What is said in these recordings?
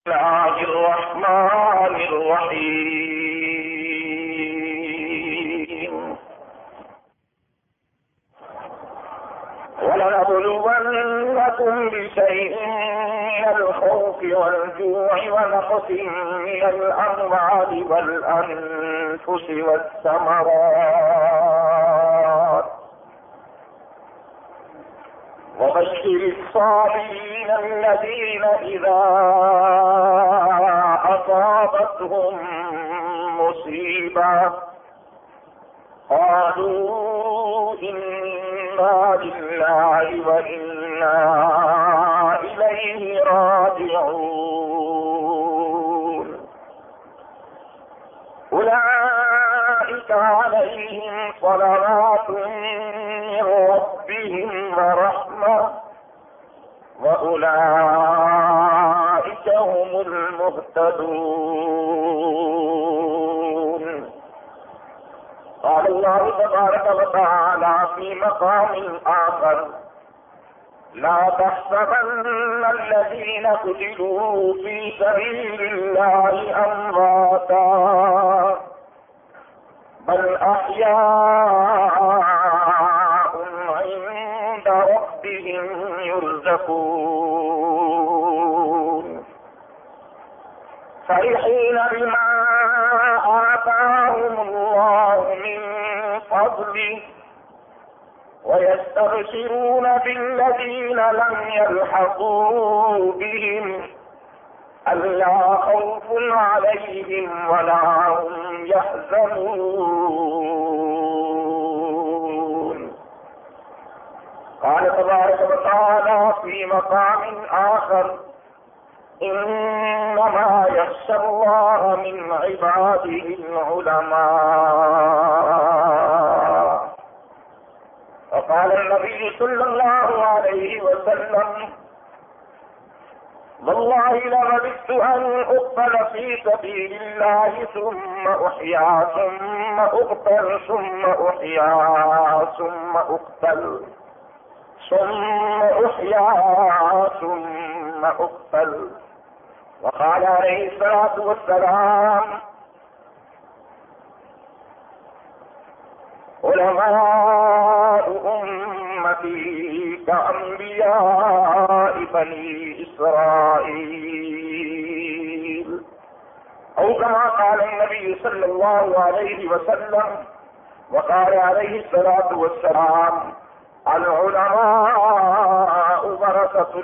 الله الرحمن الرحيم ولنبلونكم بشيء من الخوف والجوع ونقص من الأموال والأنفس والثمرات وبشر الصابرين الذين إذا أصابتهم مصيبة قالوا إنا لله وإنا إليه راجعون أولئك عليهم صلوات من ربهم ورحمة وأولئك هم المهتدون. قال الله تبارك وتعالى في مقام آخر: لا تحسبن الذين قتلوا في سبيل الله أمواتا بل أحياء عند ربهم يرزقون فرحين بما آتاهم الله من فضله ويستبشرون بالذين لم يلحقوا بهم ألا خوف عليهم ولا هم يحزنون. قال تبارك وتعالى في مقام آخر: إنما يخشى الله من عباده العلماء. وقال النبي صلى الله عليه وسلم: والله لوددت أن أقتل في سبيل الله ثم أحيا ثم أقتل ثم أحيا ثم أقتل ثم أحيا ثم أقتل. وقال عليه الصلاة والسلام: علماء أمتي كأنبياء بني إسرائيل، أو كما قال النبي صلى الله عليه وسلم. وقال عليه الصلاة والسلام: العلماء ورثة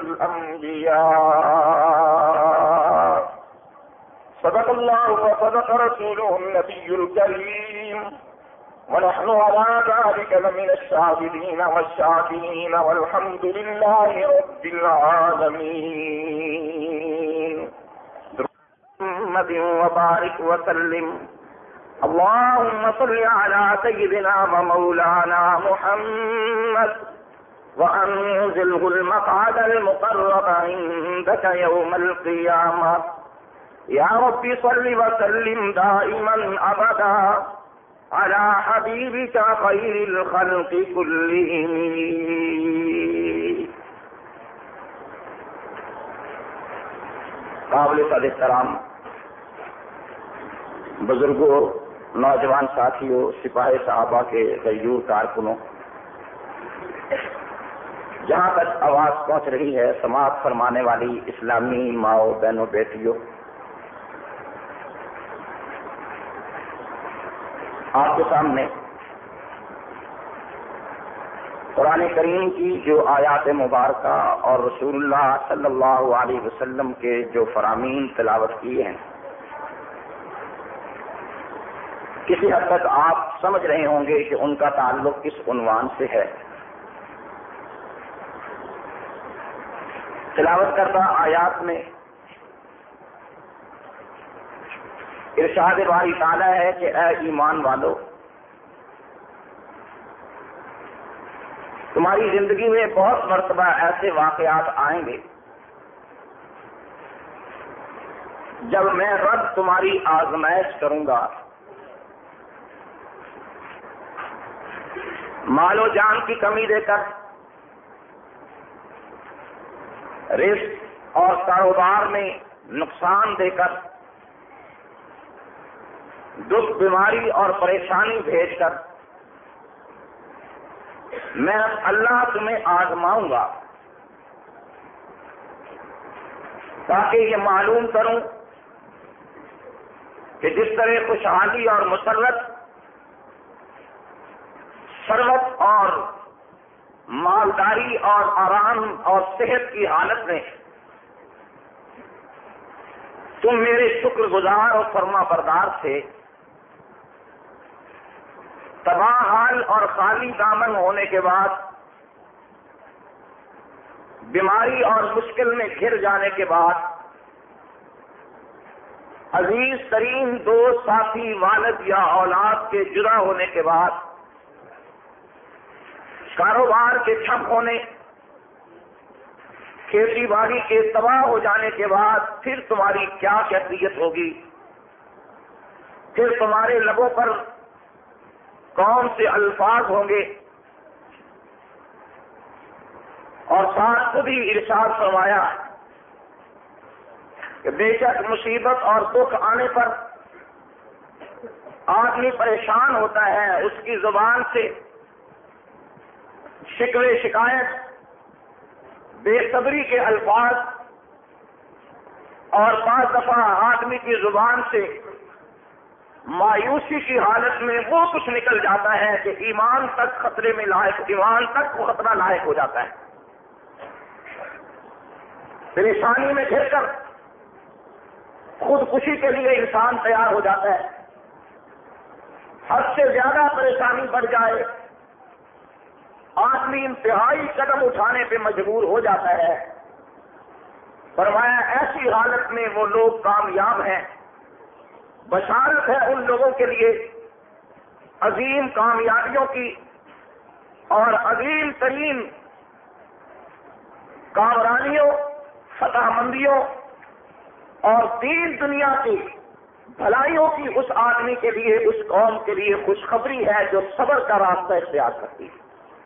الأنبياء. صدق الله وصدق رسوله النبي الكريم، ونحن على ذلك لمن الشاهدين والشاكرين والحمد لله رب العالمين. محمد وبارك وسلم. اللهم صل على سيدنا ومولانا محمد وأنزله المقعد المقرب عندك يوم القيامة. يا رب صل وسلم دائما أبدا على حبيبك خير الخلق كلهم. قابل قدر احترام بزرگوں، نوجوان ساتھیوں، سپاہی صحابہ کے غیور کارکنوں، جہاں تک آواز پہنچ رہی ہے سماعت فرمانے والی اسلامی ماؤں، بہنوں، بیٹیوں، آپ کے سامنے قرآن کریم کی جو آیات مبارکہ اور رسول اللہ صلی اللہ علیہ وسلم کے جو فرامین تلاوت کیے ہیں، کسی حد تک آپ سمجھ رہے ہوں گے کہ ان کا تعلق کس عنوان سے ہے۔ تلاوت کردہ آیات میں ارشاد باری تعالیٰ ہے کہ اے ایمان والو، تمہاری زندگی میں بہت مرتبہ ایسے واقعات آئیں گے جب میں رب تمہاری آزمائش کروں گا، مال و جان کی کمی دے کر، رزق اور کاروبار میں نقصان دے کر، دکھ بیماری اور پریشانی بھیج کر میں اللہ تمہیں آزماؤں گا تاکہ یہ معلوم کروں کہ جس طرح خوشحالی اور مسرت، ثروت اور مالداری اور آرام اور صحت کی حالت میں تم میرے شکر گزار اور فرما بردار تھے، تباہ حال اور خالی دامن ہونے کے بعد، بیماری اور مشکل میں گھر جانے کے بعد، عزیز ترین دوست، ساتھی، والد یا اولاد کے جدا ہونے کے بعد، کاروبار کے ٹھپ ہونے، کھیتی باڑی کے تباہ ہو جانے کے بعد پھر تمہاری کیا کیفیت ہوگی؟ پھر تمہارے لبوں پر کون سے الفاظ ہوں گے؟ اور ساتھ خود ہی ارشاد فرمایا کہ بے شک مصیبت اور دکھ آنے پر آدمی پریشان ہوتا ہے، اس کی زبان سے شکوے شکایت، بے صبری کے الفاظ، اور بعض دفعہ آدمی کی زبان سے مایوسی کی حالت میں وہ کچھ نکل جاتا ہے کہ ایمان تک خطرے میں لاحق، ایمان تک وہ خطرہ لاحق ہو جاتا ہے۔ پریشانی میں گھر کر خودکشی کے لیے انسان تیار ہو جاتا ہے، حد سے زیادہ پریشانی بڑھ جائے آدمی انتہائی قدم اٹھانے پہ مجبور ہو جاتا ہے۔ فرمایا ایسی حالت میں وہ لوگ کامیاب ہیں، بشارت ہے ان لوگوں کے لیے عظیم کامیابیوں کی اور عظیم ترین کامرانیوں، فتح مندیوں اور دین دنیا کی بھلائیوں کی اس آدمی کے لیے، اس قوم کے لیے خوشخبری ہے جو صبر کا راستہ اختیار کرتی ہے۔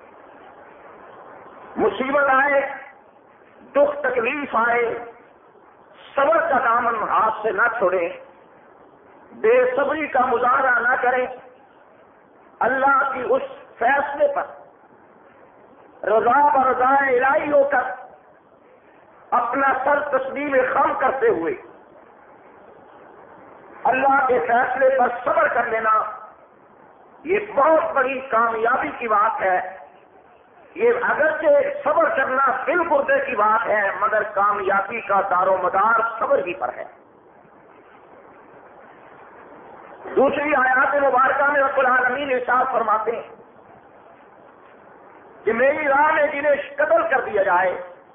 مصیبت آئے، دکھ تکلیف آئے، صبر کا دامن ہاتھ سے نہ چھوڑیں، بے صبری کا مظاہرہ نہ کریں، اللہ کی اس فیصلے پر رضا و رضا الہی ہو کر اپنا سر تسلیم خم کرتے ہوئے اللہ کے فیصلے پر صبر کر لینا، یہ بہت بڑی کامیابی کی بات ہے۔ یہ اگرچہ صبر کرنا بالگردے کی بات ہے، مگر کامیابی کا دار و مدار صبر ہی پر ہے۔ دوسری آیات مبارکہ میں رب العالمین ارشاد فرماتے ہیں کہ میری راہ میں جنہیں قتل کر دیا جائے،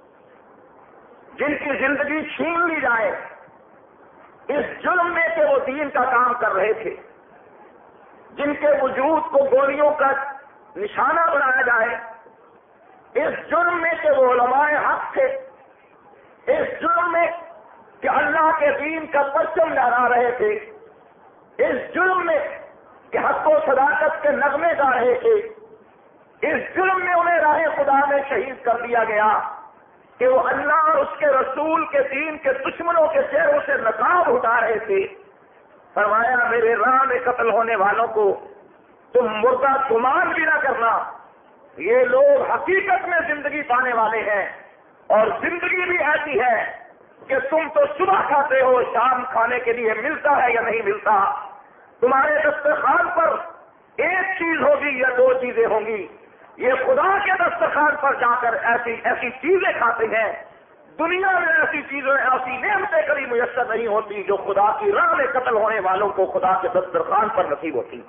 جن کی زندگی چھین لی جائے، اس جرم میں کہ وہ دین کا کام کر رہے تھے، جن کے وجود کو گولیوں کا نشانہ بنایا جائے، اس جرم میں کہ وہ علماء حق تھے، اس جرم میں کہ اللہ کے دین کا پرچم لہرا رہے تھے، اس جرم میں کہ حق و صداقت کے نغمے گا رہے تھے، اس جرم میں انہیں راہ خدا میں شہید کر دیا گیا کہ وہ اللہ اور اس کے رسول کے دین کے دشمنوں کے چہروں سے نقاب اٹھا رہے تھے۔ فرمایا میرے راہ میں قتل ہونے والوں کو تم مردہ گمان بھی نہ کرنا، یہ لوگ حقیقت میں زندگی پانے والے ہیں، اور زندگی بھی ایسی ہے کہ تم تو صبح کھاتے ہو، شام کھانے کے لیے ملتا ہے یا نہیں ملتا، تمہارے دسترخوان پر ایک چیز ہوگی یا دو چیزیں ہوں گی، یہ خدا کے دسترخوان پر جا کر ایسی ایسی چیزیں کھاتے ہیں، دنیا میں ایسی چیزیں، ایسی نعمتیں کبھی میسر نہیں ہوتی جو خدا کی راہ میں قتل ہونے والوں کو خدا کے دسترخوان پر نصیب ہوتی۔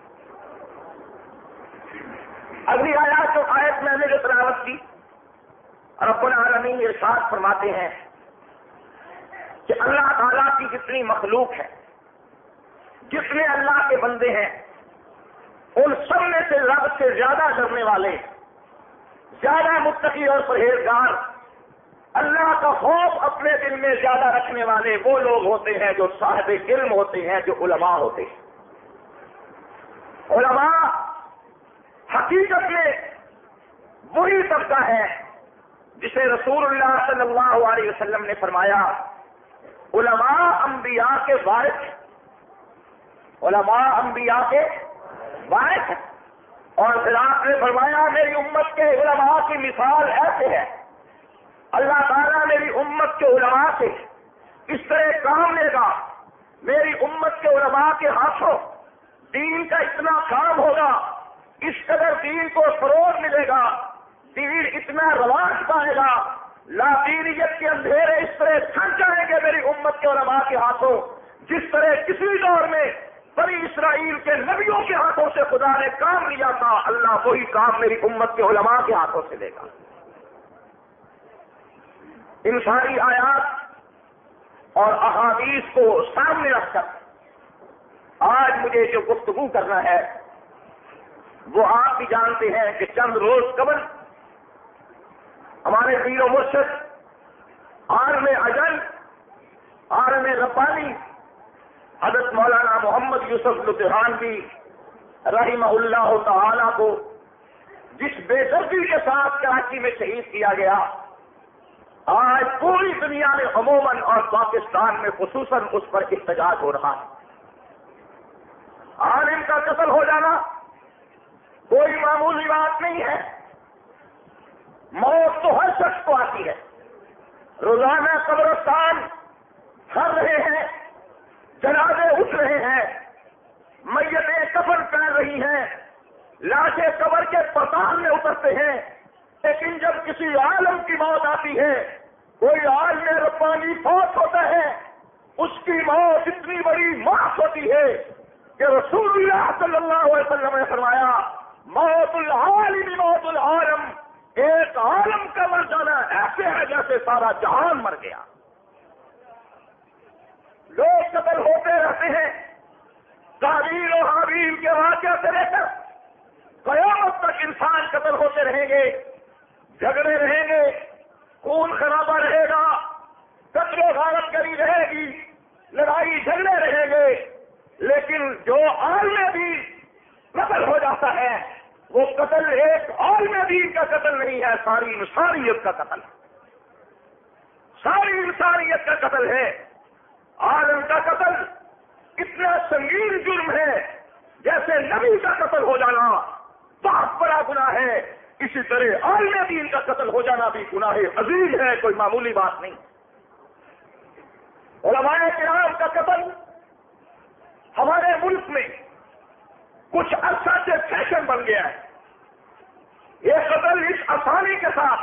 اگلی آیات جو آیت میں نے جو تلاوت کی، رب العالمین ارشاد فرماتے ہیں کہ اللہ تعالیٰ کی جتنی مخلوق ہے، جتنے اللہ کے بندے ہیں، ان سب میں سے رب سے زیادہ ڈرنے والے، زیادہ متقی اور پرہیزگار، اللہ کا خوف اپنے دل میں زیادہ رکھنے والے وہ لوگ ہوتے ہیں جو صاحب علم ہوتے ہیں، جو علماء ہوتے ہیں۔ علماء حقیقت میں وہی طبقہ ہے جسے رسول اللہ صلی اللہ علیہ وسلم نے فرمایا علماء انبیاء کے وارث ہیں، علماء انبیاء کے وارث ہیں۔ اور پھر آپ نے فرمایا میری امت کے علماء کی مثال ایسے ہے، اللہ تعالیٰ میری امت کے علماء سے اس طرح کام لے گا، میری امت کے علماء کے ہاتھوں دین کا اتنا کام ہوگا، اس قدر دین کو فروغ ملے گا، دین اتنا رواج پائے گا، لاطینیت کے اندھیرے اس طرح چھن جائیں گے میری امت کے علماء کے ہاتھوں، جس طرح کسی دور میں بنی اسرائیل کے نبیوں کے ہاتھوں سے خدا نے کام لیا تھا، اللہ وہی کام میری امت کے علماء کے ہاتھوں سے لے گا۔ ان ساری آیات اور احادیث کو سامنے رکھ کر آج مجھے جو گفتگو کرنا ہے وہ آپ بھی جانتے ہیں کہ چند روز قبل ہمارے پیر و مرشد عالم اجل عالم ربانی حضرت مولانا محمد یوسف لدھیانوی رحمہ اللہ تعالی کو جس بے دردی کے ساتھ کراچی میں شہید کیا گیا، آج پوری دنیا میں عموماً اور پاکستان میں خصوصاً اس پر احتجاج ہو رہا ہے۔ عالم کا قتل ہو جانا کوئی معمولی بات نہیں ہے، موت تو ہر شخص کو آتی ہے، روزانہ قبرستان بھر رہے ہیں، جنازے اٹھ رہے ہیں، میتیں کفن پہن رہی ہیں، لاشیں قبر کے پتال میں اترتے ہیں، لیکن جب کسی عالم کی موت آتی ہے، کوئی عالم ربانی فوت ہوتا ہے، اس کی موت اتنی بڑی موت ہوتی ہے کہ رسول اللہ صلی اللہ علیہ وسلم نے فرمایا موت العالم موت العالم، ایک عالم کا مر جانا ایسے ہے جیسے سارا جہان مر گیا۔ لوگ قتل ہوتے رہتے ہیں، قابیل و حابیل کے واقعہ سے لے کر قیامت تک انسان قتل ہوتے رہیں گے، جھگڑے رہیں گے، خون خرابہ رہے گا، قتل و غارت گری رہے گی، لڑائی جھگڑے رہیں گے، لیکن جو عالم دین قتل ہو جاتا ہے وہ قتل ایک عالم دین کا قتل نہیں ہے، ساری انسانیت کا قتل ہے، ساری انسانیت کا قتل ہے۔ عالم کا قتل اتنا سنگین جرم ہے جیسے نبی کا قتل ہو جانا بہت بڑا گناہ ہے، اسی طرح عالم دین کا قتل ہو جانا بھی گناہ عظیم ہے، کوئی معمولی بات نہیں۔ علماء کرام کا قتل ہمارے ملک میں کچھ عرصہ سے فیشن بن گیا ہے، یہ قتل اس آسانی کے ساتھ،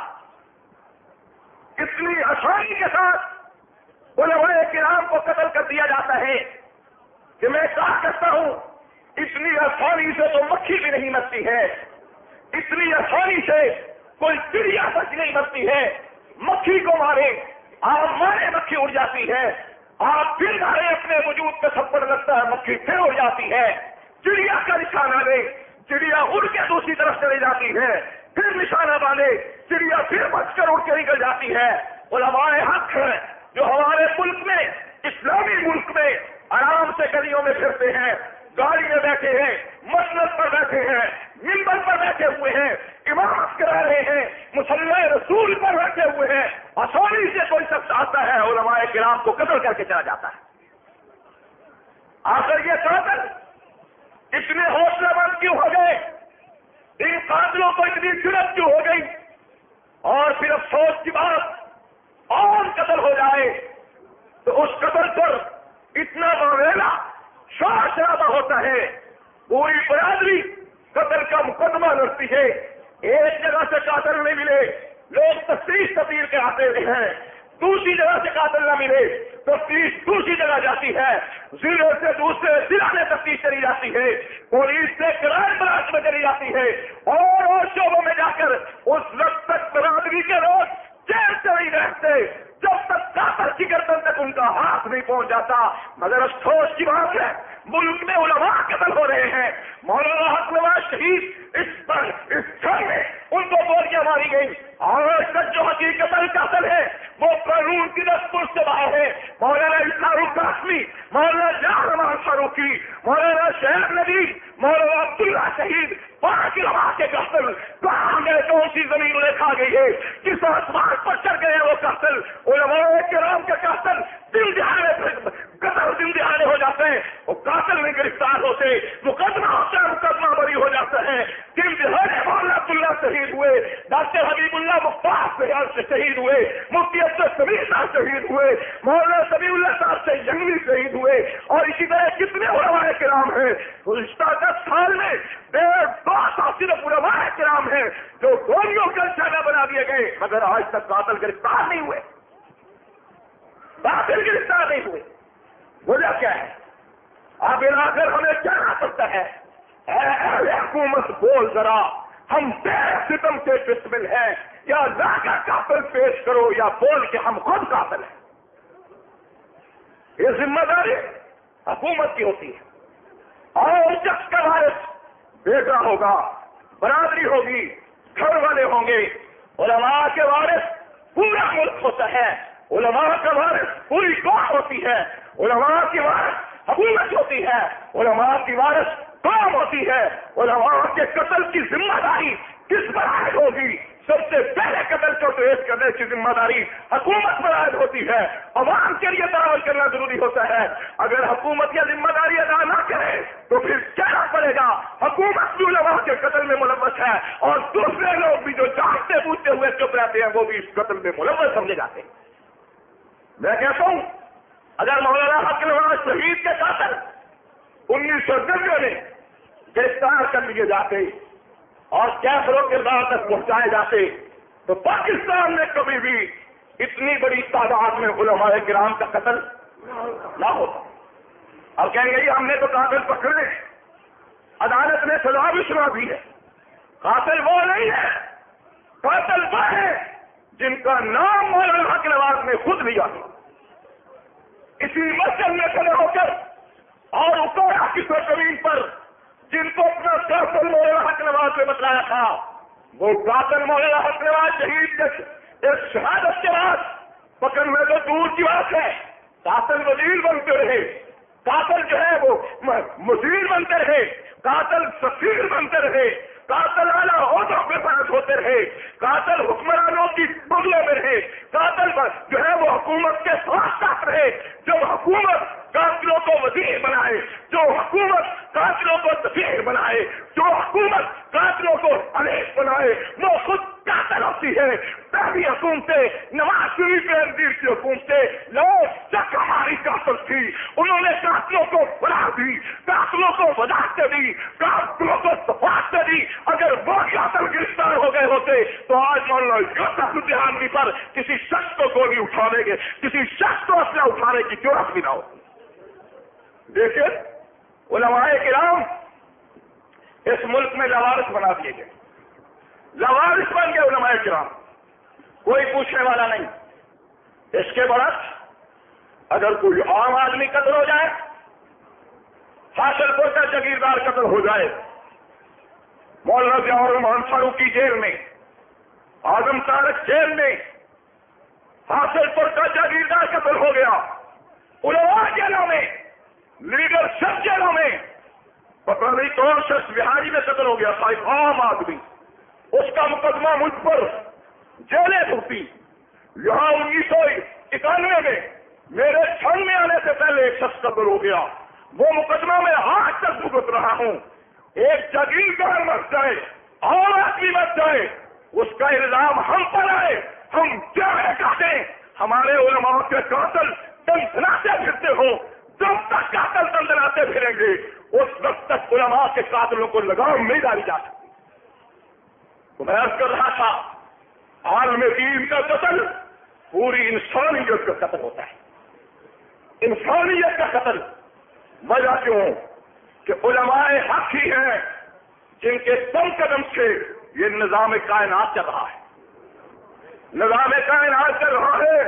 اتنی آسانی کے ساتھ علماء کرام کو قتل کر دیا جاتا ہے کہ میں کہا کرتا ہوں اتنی آسانی سے تو مکھی بھی نہیں مرتی ہے، اتنی آسانی سے کوئی چڑیا تک نہیں مرتی ہے، مکھی کو مارے آپ مارے مکھی اڑ جاتی ہے، آپ پھر مارے اپنے وجود پہ تھپڑ لگتا ہے مکھی پھر اڑ جاتی ہے، چڑیا کا نشانہ دے چڑیا اڑ کے دوسری طرف چلی جاتی ہے، پھر نشانہ باندھے چڑیا پھر بچ کر اڑ کے نکل جاتی ہے۔ علماء حق ہے جو ہمارے ملک میں اسلامی ملک میں آرام سے گلیوں میں پھرتے ہیں، گاڑی میں بیٹھے ہیں، مسجد پر بیٹھے ہیں، منبر پر بیٹھے ہوئے ہیں، امامت کرا رہے ہیں، مصلی رسول پر بیٹھے ہوئے ہیں، آسانی سے کوئی شخص آتا ہے علماء کرام کو قتل کر کے چلا جاتا ہے۔ آخر یہ قاتل اتنے حوصلہ مند کیوں ہو گئے، ان قاتلوں کو اتنی جرأت کیوں ہو گئی؟ اور پھر افسوس کی بات عام قتل ہو جائے تو اس قتل پر اتنا معاملہ شور شرابہ ہوتا ہے، پوری برادری قتل کا مقدمہ لڑتی ہے، ایک جگہ سے قاتل نہیں ملے لوگ تفتیش تبدیل کے آتے ہیں، دوسری جگہ سے قاتل نہ ملے تفتیش دوسری جگہ جاتی ہے، ضلع سے دوسرے ضلع میں تفتیش چلی جاتی ہے، پولیس سے کرائم برانچ میں چلی جاتی ہے، اور شعبوں میں جا کر اس وقت تک برادری کے لوگ جیل سے نہیں رہتے جب تک قاتل کی گردن تک ان کا ہاتھ نہیں پہنچ جاتا۔ مگر افسوس کی بات ہے ملک میں علماء قتل ہو رہے ہیں، مولانا حق نواز شہید اس گھر میں ان کو گولیاں ماری گئی، اور تک جو حقیقت قتل ہے وہ قانون کی دستور سے باہر ہے۔ مولانا اسلام القاسمی، مولانا جان رحمان فاروقی، مولانا شہر ندی، مولانا عبداللہ شہید، 5 علماء کے قتل کہاں گئے، کون سی زمین انہیں کھا گئی ہے، کس آسمان پر چڑھ گئے وہ قتل، علماء کرام کے قاتل دن دہاڑے ہو جاتے ہیں، وہ قاتل نہیں گرفتار ہوتے، مقدمہ ہوتا ہے، مقدمہ بری ہو جاتا ہے. دن دہاڑے مولانا عبداللہ شہید ہوئے، ڈاکٹر حبیب اللہ مختار سے شہید ہوئے، مفتی افضل سمیر صاحب شہید ہوئے، مولانا سمیع اللہ صاحب سے جنگلی شہید ہوئے، اور اسی طرح کتنے علماء کرام ہیں. گزشتہ 10 سال میں 150 صرف علماء کرام ہیں جو گولیوں کا نشانہ بنا دیے گئے، مگر آج تک قاتل گرفتار نہیں ہوئے، قاتل گرفتار نہیں ہوئے. وجہ کیا ہے؟ اب آخر ہمیں کیا آ سکتا ہے؟ اے حکومت بول ذرا، ہم بے ستم کے بسمل ہیں، یا لا کر قاتل پیش کرو یا بول کے ہم خود قاتل ہیں. یہ ذمہ داری حکومت کی ہوتی ہے. اور شخص کا وارث بیٹا ہوگا، برادری ہوگی، گھر والے ہوں گے. علماء کے وارث پورا ملک ہوتا ہے، علماء کا وارث پوری قوم ہوتی ہے، علماء کی وارث حکومت ہوتی ہے، علماء کی وارث قوم ہوتی ہے. علماء کے قتل کی ذمہ داری کس پر عائد ہوگی؟ سب سے پہلے قتل کو ٹریس کرنے کی ذمہ داری حکومت پر عائد ہوتی ہے. عوام کے لیے تعاون کرنا ضروری ہوتا ہے. اگر حکومت یہ ذمہ داری ادا نہ کرے تو پھر کہنا پڑے گا حکومت بھی علماء کے قتل میں ملوث ہے، اور دوسرے لوگ بھی جو جانتے بوجھتے ہوئے چپ رہتے ہیں وہ بھی اس قتل میں ملوث سمجھے جاتے ہیں. میں کہتا ہوں اگر مولانا حق نواز شہید کے قاتل 1990 میں گرفتار کر لیے جاتے اور کیفروں کے بعد تک پہنچائے جاتے تو پاکستان میں کبھی بھی اتنی بڑی تعداد میں علماء کرام کا قتل نہ ہوتا. اب کہیں گے ہم نے تو قاتل پکڑے، عدالت نے سزا بھی سنا دی ہے. قاتل وہ نہیں ہے، قاتل وہ ہے جن کا نام مولانا حق نواز نے خود لیا. اسی مسجد میں کھڑے ہو کر اور اتورا کی سرزمین پر جن کو اپنا قاتل مولانا حق نواز نے بتلایا تھا، وہ قاتل مولانا حق نواز شہید ایک شہادت کے بعد پکڑنے تو دور کی بات ہے، قاتل وزیر بنتے رہے، قاتل جو ہے وہ مزیر بنتے رہے، قاتل سفیر بنتے رہے، قاتل اعلیٰ عہدوں پہ فائز ہوتے رہے، قاتل حکمرانوں کی بغلوں میں رہے، قاتل جو ہے وہ حکومت کے ساتھ رہے. جب حکومت قاتلوں کو وزیر بنائے، جو حکومت قاتلوں کو سفیر بنائے، جو حکومت قاتلوں کو علیف بنائے، وہ خود قاتل ہوتی ہے. پہلی حکومتیں نواز شریف کے اندر کی حکومتیں لوگ تک ہماری قاتل تھی، انہوں نے قاتلوں کو بنا دی، قاتلوں کو وضاحتیں دی، قاتلوں کو صفاقتیں دی. اگر وہ قاتل گرفتار ہو گئے ہوتے تو آج مولانا یوسف الدین پر کسی شخص کو گولی اٹھانے کے، کسی شخص کو اسلحہ اٹھانے کی ضرورت بھی نہ ہو. دیکھیں علماء کرام اس ملک میں لوارث بنا دیے گئے، لوارث بن گئے علماء کرام، کوئی پوچھنے والا نہیں. اس کے برعکس اگر کوئی عام آدمی قتل ہو جائے، حاصل پور کا جاگیردار قتل ہو جائے، مولانا ضیاء الرحمان فاروقی جیل میں، اعظم طارق جیل میں، حاصل پور کا جاگیردار قتل ہو گیا، علماء جیلوں میں، لیڈر سب جیلوں میں، پتہ نہیں کون شخص بہاری میں قتل ہو گیا تھا، ایک عام آدمی، اس کا مقدمہ مجھ پر جیلیں ہوتی. یہاں 1991 میں میرے چھن میں آنے سے پہلے ایک شخص قتل ہو گیا، وہ مقدمہ میں آج تک بھگت رہا ہوں. ایک جاگیردار مر جائے، اور آدمی مر جائے، اس کا الزام ہم پر آئے، ہم کیا کہتے؟ ہمارے علماء کے قاتل دندناتے پھرتے ہو، جب تک قاتل دندناتے پھریں گے اس وقت تک علماء کے قاتلوں کو لگام نہیں ڈالی جا سکتی. تو میں عرض کر رہا تھا عالم دین کا قتل پوری انسانیت کا قتل ہوتا ہے، انسانیت کا قتل. وجہ کیوں؟ کہ علماء حق ہی ہیں جن کے تم قدم سے یہ نظام کائنات چل رہا ہے. نظام کائنات چل رہا ہے.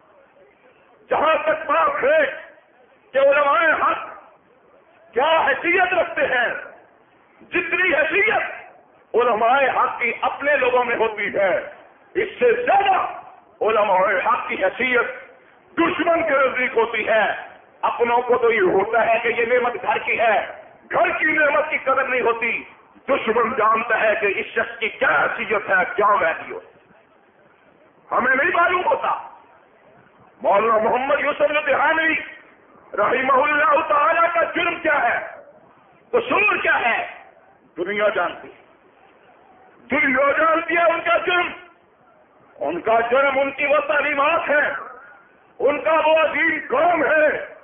جہاں تک بات ہے کہ علماء حق کیا حیثیت رکھتے ہیں، جتنی حیثیت علماء حق کی اپنے لوگوں میں ہوتی ہے، اس سے زیادہ علماء حق کی حیثیت دشمن کے نزدیک ہوتی ہے. اپنوں کو تو یہ ہوتا ہے کہ یہ نعمت گھر کی ہے، گھر کی نعمت کی قدر نہیں ہوتی. دشمن جانتا ہے کہ اس شخص کی کیا حیثیت ہے، کیا ویلیو ہے. ہمیں نہیں معلوم ہوتا مولانا محمد یوسف لدھیانوی رحمہ اللہ تعالی کا جرم کیا ہے، قصور کیا ہے، دنیا جانتی ہے، دنیا جانتی ہے ان کا جرم۔ ان کا جرم ان کی وہ تعلیمات ہے، ان کا وہ عظیم کام ہے۔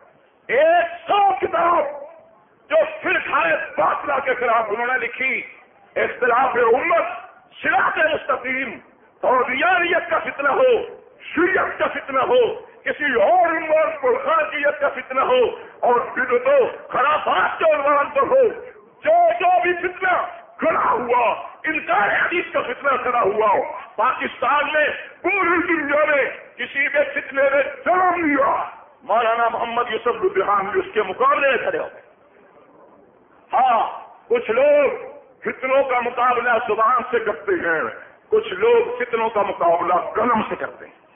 100 کتاب جو فرقہ باطلہ کے خلاف انہوں نے لکھی، اختلاف امت، صراط مستقیم، قادیانیت کا فتنہ ہو، شیعت کا فتنہ ہو، کسی اور عنوان پر خارجیت کا فتنہ ہو، اور بدعت و خرافات کے عنوان پر ہو، جو بھی فتنہ کھڑا ہوا، انکار حدیث کا فتنہ کھڑا ہوا ہو، پاکستان میں پوری دنیا میں کسی بھی فتنے نے جنم لیا، مولانا محمد یوسف لدھیانوی اس کے مقابلے میں کھڑے ہو گئے۔ ہاں، کچھ لوگ فتنوں کا مقابلہ زبان سے کرتے ہیں، کچھ لوگ فتنوں کا مقابلہ قلم سے کرتے ہیں۔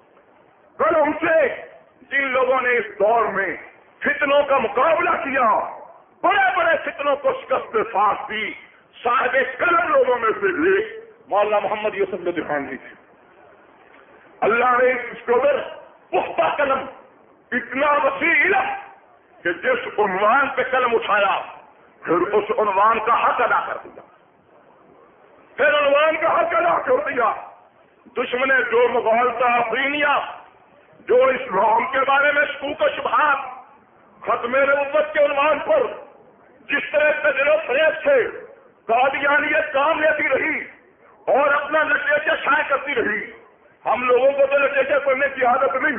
قلم سے جن لوگوں نے اس دور میں فتنوں کا مقابلہ کیا، بڑے بڑے فتنوں کو شکست فاش دی، صاحب قلم لوگوں میں سے ایک مولانا محمد یوسف لدھیانوی تھے۔ اللہ نے اس کو پختہ قلم، اتنا وسیع علم کہ جس عنوان پہ قلم اٹھایا پھر اس عنوان کا حق ادا کر دیا، پھر عنوان کا حق ادا کر دیا۔ دشمن جو مغالطہ افرینیا، جو اسلام کے بارے میں شکوک و شبہات، ختم نبوت کے عنوان پر جس طرح تجر و فریب سے قادیانیت کام لیتی رہی اور اپنا لٹریچر شائع کرتی رہی، ہم لوگوں کو تو لٹریچر پڑھنے کی عادت نہیں،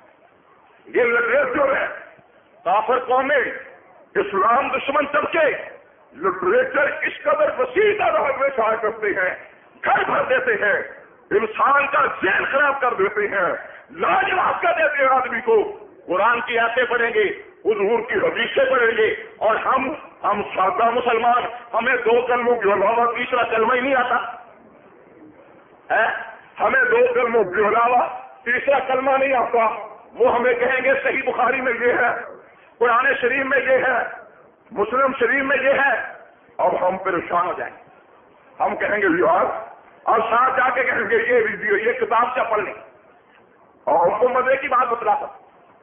یہ لٹریچر ہے، کافر قومیں، اسلام دشمن طبقے لٹریچر اس قدر وسیع تعداد میں شائع کرتے ہیں، گھر بھر دیتے ہیں، انسان کا ذہن خراب کر دیتے ہیں، لاجواب کر دیتے ہیں آدمی کو۔ قرآن کی آیتیں پڑھیں گے، حضور کی حدیثیں پڑھیں گے، اور ہم سادہ مسلمان، ہمیں 2 کلموں کے علاوہ تیسرا کلمہ ہی نہیں آتا ہے، ہمیں 2 کلموں کے علاوہ تیسرا کلمہ نہیں آتا، وہ ہمیں کہیں گے صحیح بخاری میں یہ ہے، قرآن شریف میں یہ ہے، مسلم شریف میں یہ ہے، اب ہم پریشان ہو جائیں گے، ہم کہیں گے یار، اور ساتھ جا کے کہیں گے یہ ویڈیو، یہ کتاب سے پڑھ لیں، اور ہم کو مزے کی بات بتلا سکتے۔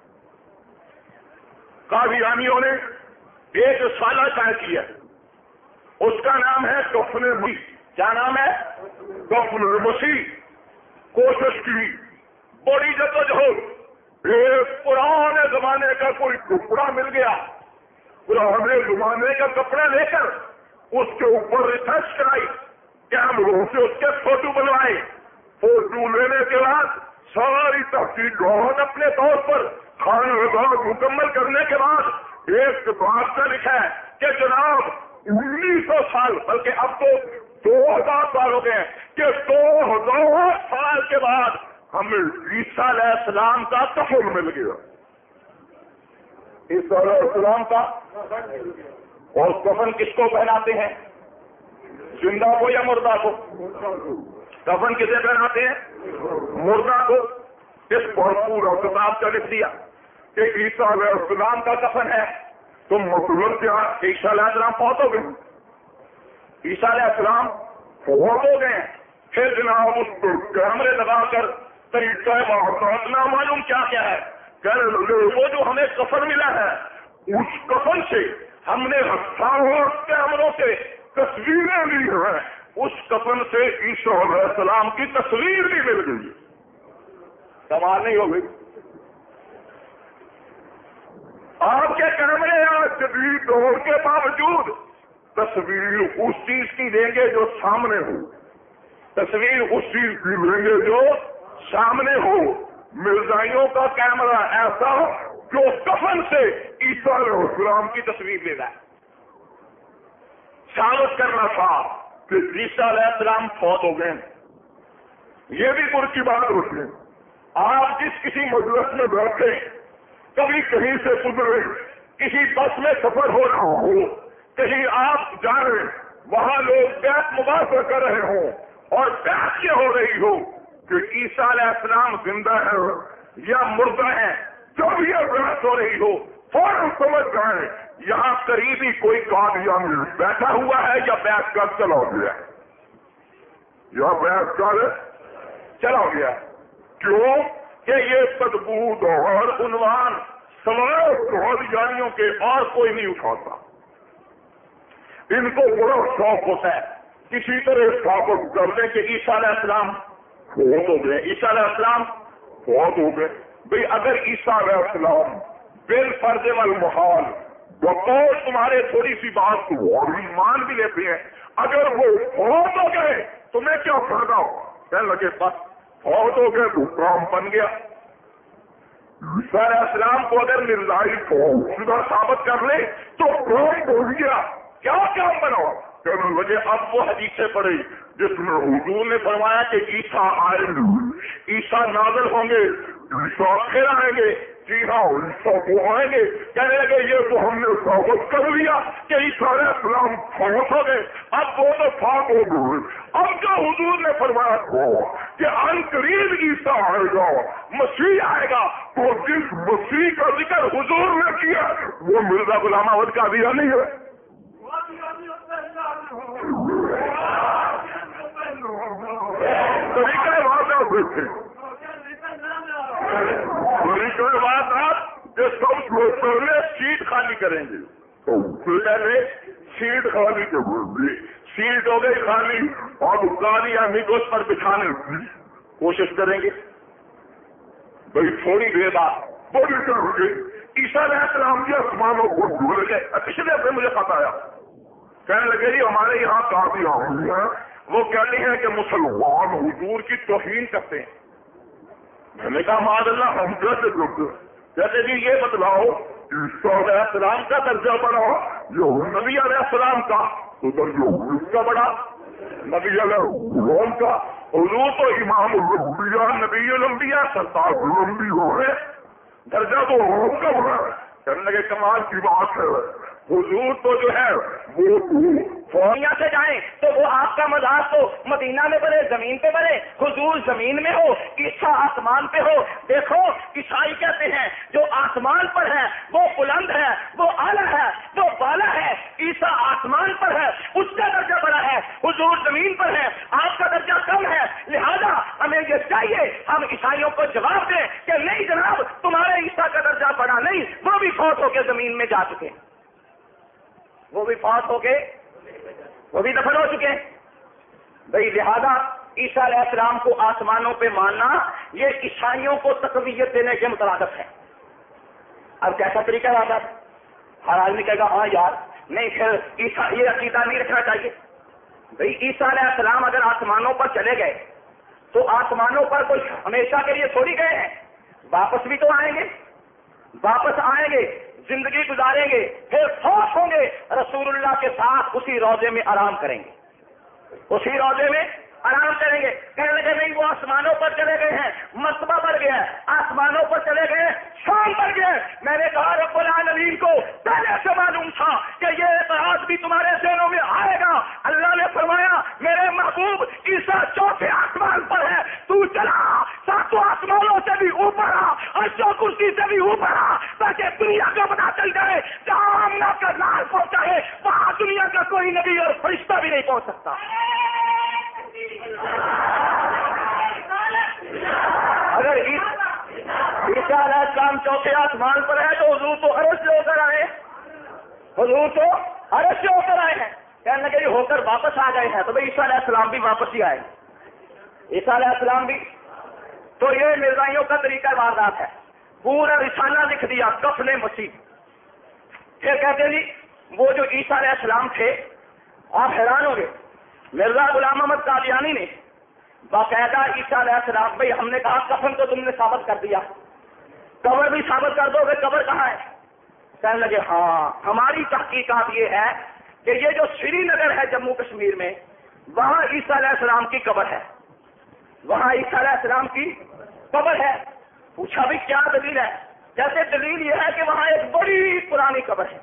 قادیانیوں نے ایک رسالہ شائع کیا، اس کا نام ہے کفن مسیح۔ کیا نام ہے؟ کفن مسیح۔ کوشش کی، بڑی جدوجہد، ایک پرانے زمانے کا کوئی ٹکڑا مل گیا، پرانے زمانے کا کپڑا لے کر اس کے اوپر ریسرچ کرائی، کیمروں سے اس کے فوٹو بنوائے، فوٹو لینے کے بعد ساری تحقیقات اپنے طور پر خانہ مکمل کرنے کے بعد ایک بات کا لکھا ہے کہ جناب 1900 سال، بلکہ اب تو 2000 سال ہو گئے، کہ 2000 سال کے بعد ہمیں عیسیٰ علیہ السلام کا کفن مل گیا، عیسیٰ علیہ السلام کا۔ اور کفن کس کو پہناتے ہیں؟ زندہ کو یا مردہ کو؟ کفن کسے پہناتے ہیں؟ مردہ کو۔ اس پر پورا کتاب کا لکھ دیا کہ عیسیٰ علیہ السلام کا کفن ہے، تو مطلب کیا؟ عیسیٰ علیہ السلام فوت ہو گئے، عیسیٰ علیہ السلام فوت ہو گئے۔ پھر جناب اس کو کیمرے لگا کر طریقہ نہ معلوم کیا کیا ہے، وہ جو ہمیں کفن ملا ہے اس کفن سے ہم نے ہزاروں کیمروں سے تصویریں لی ہیں، اس کفن سے عیسیٰ علیہ السلام کی تصویر بھی مل گئی۔ کمال نہیں ہو گئی؟ آپ کے کیمرے آج جدید دور کے باوجود تصویر اس چیز کی دیں گے جو سامنے ہو، تصویر اس چیز کی لیں گے جو سامنے ہو۔ مرزائیوں کا کیمرہ ایسا جو کفن سے عیسیٰ علیہ السلام کی تصویر لے رہا ہے، ثابت کرنا تھا کہ عیسیٰ علیہ السلام فوت ہو گئے۔ یہ بھی گر کی بات رکھیں، آپ جس کسی مجلس میں بیٹھے، کبھی کہیں سے گزرے، کسی بس میں سفر ہو رہا ہو، کہیں آپ جا رہے، وہاں لوگ بیعت مباحثہ کر رہے ہوں اور بیعت یہ ہو رہی ہو کہ عیسیٰ علیہ السلام زندہ ہے یا مردہ ہے، جب یہ بیعت ہو رہی ہو فوراً سمجھ جائیں یہاں قریبی کوئی قادیانی بیٹھا ہوا ہے یا بیعت کر چلا گیا ہے، یا بیعت کر چلا گیا۔ کیوں کہ یہ تدبود اور عنوان سوائے قادیانیوں کے اور کوئی نہیں اٹھاتا. ان کو بڑا شوق ہوتا ہے کسی طرح ثابت کر دیں کہ عیسیٰ علیہ السلام فوت ہو گئے. عیسیٰ علیہ السلام فوت ہو گئے. بھئی اگر عیسیٰ علیہ السلام بالفرض والمحال بطور تمہارے تھوڑی سی بات کو اور مان بھی لیتے ہیں, اگر وہ فوت ہو گئے تمہیں کیا فائدہ ہوا؟ کہنے لگے بس فوت ہو گئے تو کام بن گیا. عیسیٰ علیہ السلام کو اگر مرزائی فوت ثابت کر لے تو کام بن گیا. کیا کام بنا؟ کہنے لگے اب وہ حدیثیں پڑھی جس میں حضور نے فرمایا کہ عیسیٰ آئیں گے, عیسیٰ نازل ہوں گے, عیسیٰ پھر آئیں گے. جی ہاں عیسیٰ کو آئیں گے. کہنے لگے یہ تو ہم نے ثابت کر لیا کہ عیسیٰ علیہ السلام فوت ہو گئے, اب وہ تو فوت ہو گئے. اب جو حضور نے فرمایا تھا کہ ان قریب عیسیٰ آئے گا, مسیح آئے گا, تو جس مسیح کا ذکر حضور نے کیا وہ مرزا غلام احمد قادیانی ہے. طریقہ بات دیکھیں, طریقہ بات آپ کہ سب سے پہلے سیٹ خالی کریں گے, پہلے سیٹ خالی کریں گے. سیٹ ہو گئی خالی اور قادیانی کو اس پر بچھانے کی کوشش کریں گے. بھائی تھوڑی دیر بعد بڑی ہو گئی عیسیٰ علیہ السلام کے آسمانوں کو بھول گئے. پچھلے ہفتے مجھے پتا آیا, کہنے لگے جی ہمارے یہاں قادیانی ہیں, وہ کہتے ہیں کہ مسلمان حضور کی توہین کرتے ہیں. میں نے کہا معاذ اللہ ہم کیسے کرتے ہیں؟ کہتے جی یہ بتلاؤ عیسیٰ علیہ السلام کا درجہ بڑا یا نبی علیہ السلام کا؟ تو درجہ اس کا بڑا, نبی علیہ السلام کا. حضور تو امام الانبیاء نبی الانبیاء سرتاج الانبیاء ہو رہے, درجہ تو حضور کا بڑا ہے. کہنے لگے کمال کی بات ہے, حضور تو جو ہے وہ دنیا سے جائیں تو وہ آپ کا مزاج تو مدینہ میں بنے, زمین پہ بنے. حضور زمین میں ہو, عیسیٰ آسمان پہ ہو. دیکھو عیسائی کہتے ہیں جو آسمان پر ہے وہ بلند ہے, وہ اعلیٰ ہے, وہ بالا ہے. عیسیٰ آسمان پر ہے, اس کا درجہ بڑا ہے. حضور زمین پر ہے, آپ کا درجہ کم ہے. لہذا ہمیں یہ چاہیے ہم عیسائیوں کو جواب دیں کہ نہیں جناب تمہارے عیسیٰ کا درجہ بڑا نہیں, وہ بھی فوت ہو کے زمین میں جا چکے, وہ بھی فوت ہو کے وہ بھی دفن ہو چکے. بھئی لہذا عیسیٰ علیہ السلام کو آسمانوں پہ ماننا یہ عیسائیوں کو تقویت دینے کے مترادف ہے. اب کیسا طریقہ ہے؟ ہر آدمی کہے گا ہاں یار نہیں پھر عیسیٰ یہ عقیدہ نہیں رکھنا چاہیے. بھئی عیسیٰ علیہ السلام اگر آسمانوں پر چلے گئے تو آسمانوں پر کوئی ہمیشہ کے لیے تھوڑی گئے ہیں, واپس بھی تو آئیں گے. واپس آئیں گے, زندگی گزاریں گے, پھر فوت ہوں گے, رسول اللہ کے ساتھ اسی روضے میں آرام کریں گے, اسی روضے میں آرام کریں گے. کہنے لگے نہیں وہ آسمانوں پر چلے گئے ہیں, مرتبہ بڑھ گیا ہے, آسمانوں پر چلے گئے, شان بڑھ گیا. میں نے کہا رب العالمین کو پہلے سے معلوم تھا کہ یہ اعتراض بھی تمہارے ذہنوں میں آئے گا. اللہ نے فرمایا میرے محبوب عیسیٰ چوتھے آسمان پر ہے, تو چلا ساتوں آسمانوں سے بھی اوپر آ, عرش و کرسی سے بھی اوپر آ, تاکہ دنیا کو پتا چل جائے جہاں آمنہ کا لال پہنچا ہے وہاں دنیا کا کوئی نبی اور فرشتہ بھی نہیں پہنچ سکتا. اگر عیسیٰ علیہ السلام چوتھے آسمان پر ہے تو حضور تو عرش سے ہو کر آئے, حضور تو عرش سے ہو کر آئے ہیں. کہنے لگے ہو کر واپس آ گئے ہیں تو بھائی عیسیٰ علیہ السلام بھی واپس ہی آئے, عیسیٰ علیہ السلام بھی. تو یہ مرزائیوں کا طریقہ واردات ہے, پورا رسالہ لکھ دیا کفن مسیح. پھر کہتے جی وہ جو عیسیٰ علیہ السلام تھے, آپ حیران ہوں گے, مرزا غلام احمد قادیانی نے باقاعدہ عیسیٰ علیہ السلام, بھائی ہم نے کہا کفن تو تم نے ثابت کر دیا, قبر بھی ثابت کر دو, قبر کہاں ہے؟ کہنے لگے ہاں ہماری تحقیقات یہ ہے کہ یہ جو سری نگر ہے جموں کشمیر میں وہاں عیسیٰ علیہ السلام کی قبر ہے, وہاں عیسیٰ علیہ السلام کی قبر ہے. پوچھا بھی کیا دلیل ہے؟ جیسے دلیل یہ ہے کہ وہاں ایک بڑی پرانی قبر ہے.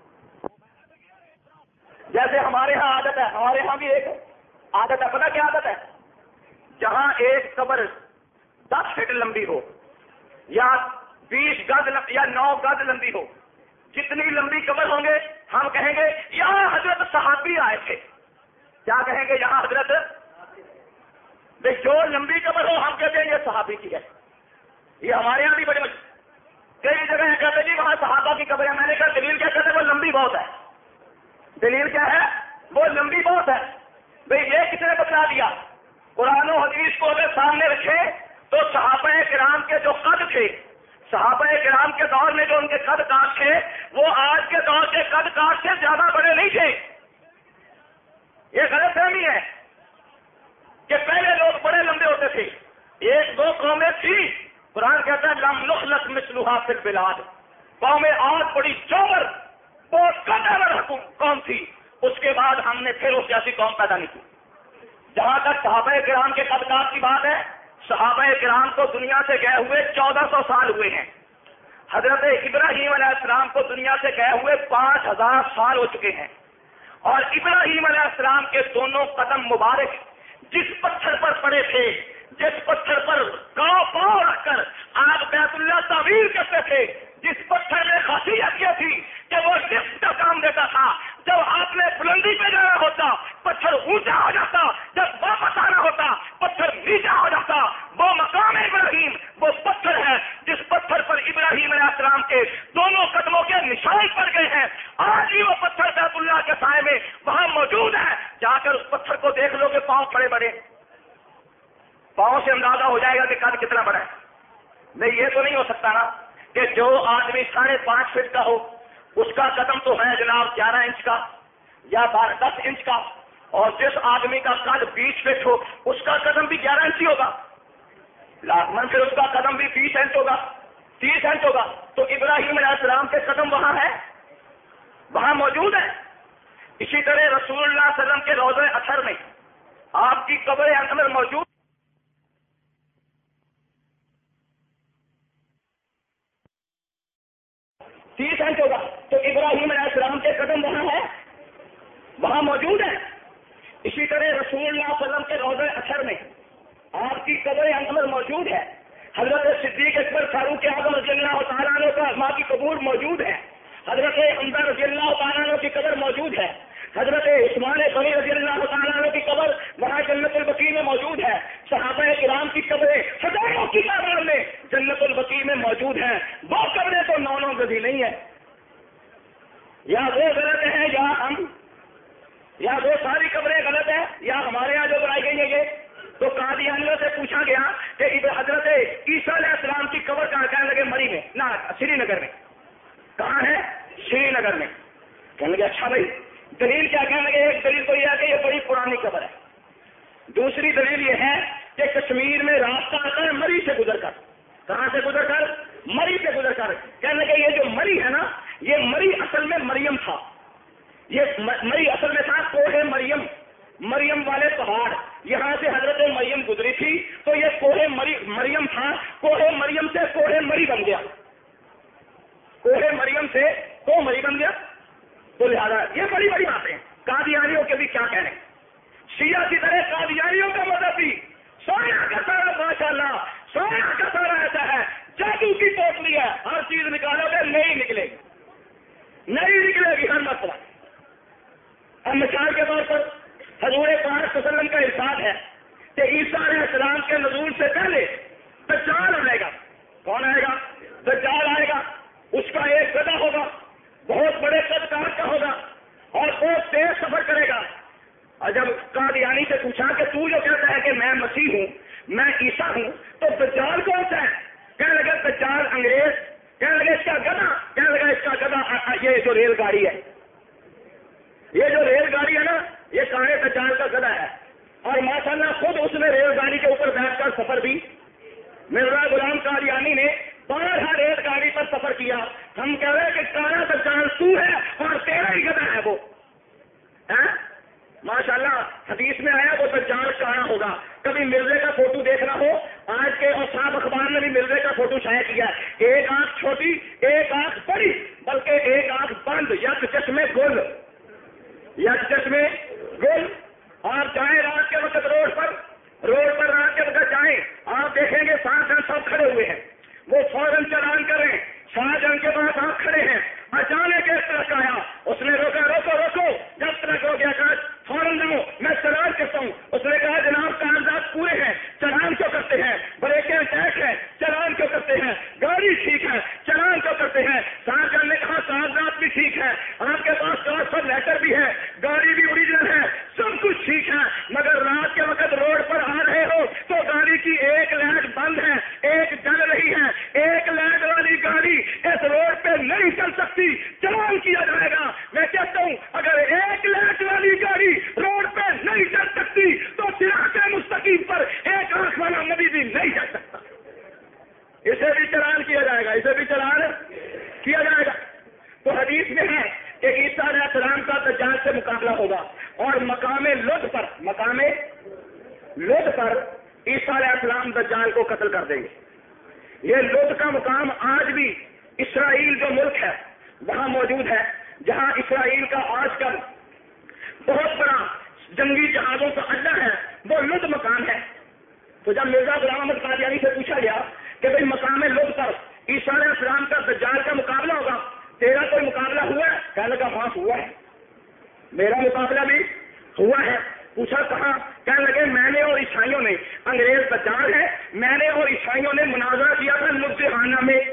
جیسے ہمارے ہاں عادت ہے, ہمارے ہاں بھی ایک عادت ہے, پتہ کیا عادت ہے؟ جہاں ایک قبر 10 فٹ لمبی ہو یا 20 گز یا 9 گز لمبی ہو, جتنی لمبی قبر ہوں گے ہم کہیں گے یہاں حضرت صحابی آئے تھے. کیا کہیں گے؟ یہاں حضرت. جو لمبی قبر ہو ہم کہتے ہیں یہ صحابی کی ہے. یہ ہمارے یہاں بھی بڑے کئی جگہ کہتے جی وہاں صحابہ کی قبر ہے. میں نے کہا دلیل کیا کہتے ہیں؟ وہ لمبی بہت ہے. دلیل کیا ہے؟ وہ لمبی بہت ہے. بھئی یہ کس نے بتلا دیا؟ قرآن و حدیث کو اگر سامنے رکھے تو صحابہ کرام کے جو قد تھے، صحابہ کرام کے دور میں جو ان کے قد کاٹ تھے وہ آج کے دور کے قد کاٹ سے زیادہ بڑے نہیں تھے. یہ غلط فہمی ہے کہ پہلے لوگ بڑے لمبے ہوتے تھے. ایک دو قومیں تھی، قرآن کہتا ہے لم نخلق مثلھا فی البلاد، قوم عاد بڑی جوہر بہت قدر قوم تھی، اس کے بعد ہم نے پھر اس جیسی قوم پیدا نہیں کی. جہاں تک صحابہ کرام کے قد کاٹ کی بات ہے، صحابہ کرام کو دنیا سے گئے ہوئے 1400 سال ہوئے ہیں. حضرت ابراہیم علیہ السلام کو دنیا سے گئے ہوئے 5000 سال ہو چکے ہیں. اور ابراہیم علیہ السلام کے دونوں قدم مبارک جس پتھر پر پڑے تھے، جس پتھر پر پاؤں رکھ کر آپ بیت اللہ تعمیر کرتے تھے، جس پتھر میں خاصیت یہ تھی کہ وہ لفٹ کا کام دیتا تھا. جب آپ نے بلندی پہ جانا ہوتا پتھر اونچا ہو جاتا، جب واپس آنا ہوتا پتھر نیچا ہو جاتا. وہ مقام ابراہیم وہ پتھر ہے جس پتھر پر ابراہیم علیہ السلام کے دونوں قدموں کے نشان پڑ گئے ہیں. آج ہی وہ پتھر بیت اللہ کے سائے میں وہاں موجود ہے. جا کر اس پتھر کو دیکھ لو گے، پاؤں بڑے بڑے، پاؤں سے اندازہ ہو جائے گا کہ قد کتنا بڑا ہے. نہیں، یہ تو نہیں ہو سکتا نا کہ جو آدمی 5.5 فٹ کا ہو اس کا قدم تو ہے جناب 11 انچ کا یا 10 انچ کا، اور جس آدمی کا قد 20 فٹ ہو اس کا قدم بھی 11 انچ ہی ہوگا. لازمن پھر اس کا قدم بھی 20 انچ ہوگا، 30 انچ ہوگا. تو ابراہیم علیہ السلام کے قدم وہاں ہے، وہاں موجود ہے. اسی طرح رسول اللہ صلی اللہ علیہ وسلم کے روضہ اطہر میں آپ کی قبر اندر موجود 30 انچ ہوگا. تو ابراہیم علیہ السلام کے قدم وہاں ہے، وہاں موجود ہے. اسی طرح رسول اللہ صلی اللہ علیہ وسلم کے روضہ اطہر میں آپ کی قبر اندر موجود ہے. حضرت صدیق اکبر فاروق اعظم رضی اللہ تعالیٰ عنہ کا ماں کی قبور موجود ہے. حضرت حمزہ رضی اللہ تعالیٰ عنہ کی قبر موجود ہے. حضرت عثمان غنی رضی اللہ تعالیٰ عنہ کی قبر وہاں جنت البقیع میں موجود ہے. صحابہ کرام کی قبریں ہزاروں کی تعداد میں جنت البقیع میں موجود ہیں. وہ قبریں تو 9 گزی نہیں ہے. یا وہ غلط ہیں یا وہ ساری قبریں غلط ہیں یا ہمارے یہاں جو بنائی گئی ہے یہ. تو قادیانیوں سے پوچھا گیا کہ حضرت عیسیٰ علیہ السلام کی قبر کہاں؟ کہنے لگے مری میں، نہ سری نگر میں. کہاں ہے؟ سری نگر میں. کہنے لگے اچھا بھائی دلیل کیا؟ کہنے لگے ایک دلیل تو یہ ہے کہ یہ بڑی پرانی قبر ہے. دوسری دلیل یہ ہے کہ کشمیر میں راستہ آتا ہے مری سے گزر کر. کہاں سے گزر کر؟ مری سے گزر کر. کہنے لگے یہ جو مری ہے نا، یہ مری اصل میں مریم تھا. یہ مری اصل میں تھا کوہ مریم والے پہاڑ. یہاں سے حضرت مریم گزری تھی تو یہ کوہ مریم تھا. کوہ مریم سے کوہ مری بن گیا، کوہ مریم سے کوہ مری بن گیا. تو لہٰذا یہ بڑی بڑی باتیں. قادیانیوں کے بھی کیا کہنے. شیعہ کی طرح قادیانیوں کا مذہب بھی سونا کا سارا ماشاء اللہ سونا کا سارا ایسا ہے جادو کی پوٹلی ہے. ہر چیز نکالو گے نہیں نکلے گی، نہیں نکلے گی ہر مسئلہ. اب مثال کے طور پر حضور پاک صلی اللہ علیہ وسلم کا ارشاد ہے کہ عیسیٰ علیہ السلام کے نزول سے پہلے دجال آئے گا. کون آئے گا؟ دجال آئے گا. اس کا ایک گدھا ہوگا، بہت بڑے قد کاٹ کا ہوگا اور بہت تیز سفر کرے گا. اور جب قادیانی سے پوچھا کہ تو جو کہتا ہے کہ میں مسیح ہوں، میں عیسیٰ ہوں، تو دجال کون سا ہے؟ کہنے لگا دجال انگریز. کہنے لگا اس کا گدھا. کہنے لگا اس کا گدھا یہ جو ریل گاڑی ہے، یہ جو ریل گاڑی ہے نا، یہ کانے دجال کا گدھا ہے. اور ماشاءاللہ خود اس نے ریل گاڑی کے اوپر بیٹھ کر سفر بھی. مرزا غلام قادیانی نے 12 ریل گاڑی پر سفر کیا. ہم کہہ رہے ہیں کہ کانا دجال تو ہے اور تیرا ہی گدھا ہے وہ. ماشاءاللہ حدیث میں آیا وہ دجال کانا ہوگا. کبھی مرزے کا فوٹو دیکھنا ہو، آج کے اور صاحب اخبار نے بھی مرزے کا فوٹو شائع کیا. ایک آنکھ چھوٹی، ایک آنکھ بڑی، بلکہ ایک آنکھ بند، یک چشمے گل، یک چشمے گل. آپ جائیں رات کے وقت روڈ پر رات کے وقت جائیں، آپ دیکھیں گے 7 جن سب کھڑے ہوئے ہیں. وہ فوراً چلان کریں. 7 جن کے پاس آپ کھڑے ہیں. اچانک ایک ٹرک آیا، اس نے روکا، روکو. جب ٹرک ہو گیا کہا فوراً جاؤ میں چلان کرتا ہوں. اس نے کہا جناب کاغذات پورے ہیں، چلان کیوں کرتے ہیں؟ بریکیں ٹیک ہے، چلان کیوں کرتے ہے, آپ کے پاس ٹرانسفر لیٹر بھی ہے, گاڑی بھی اوریجنل ہے, سب کچھ ٹھیک ہے, مگر رات کے وقت روڈ پر آ رہے ہو تو گاڑی کی ایک لائٹ بند ہے, ایک جل رہی ہے, ایک لائٹ والی گاڑی اس روڈ پہ نہیں چل سکتی, چلان کیا جائے گا. میں کہتا ہوں اگر ایک لائٹ والی گاڑی روڈ پہ نہیں چل سکتی تو صراط مستقیم پر ایک آنکھ والا نبی بھی نہیں چل سکتا. اسے بھی چلان کیا جائے گا, اسے بھی چلان کیا جائے گا. تو حدیث میں ہے کہ عیسیٰ علیہ السلام کا دجال سے مقابلہ ہوگا اور مقام لد پر عیسیٰ علیہ السلام دجال کو قتل کر دیں گے. یہ لد کا مقام آج بھی اسرائیل جو ملک ہے وہاں موجود ہے, جہاں اسرائیل کا آج کل بہت بڑا جنگی جہازوں کا اڈا ہے, وہ لد مقام ہے. تو جب مرزا غلام احمد قادیانی سے پوچھا گیا کہ بھئی مقام لد پر عیسیٰ علیہ السلام کا دجال کا مقابلہ ہوگا, تیرا کوئی مقابلہ ہوا ہے؟ کہنے لگا ہاں ہوا ہے, میرا مقابلہ بھی ہوا ہے. پوچھا کہاں؟ کہنے لگے میں نے اور عیسائیوں نے, انگریز دجال ہے, میں نے اور عیسائیوں نے مناظرہ کیا تھا لدھیانہ میں.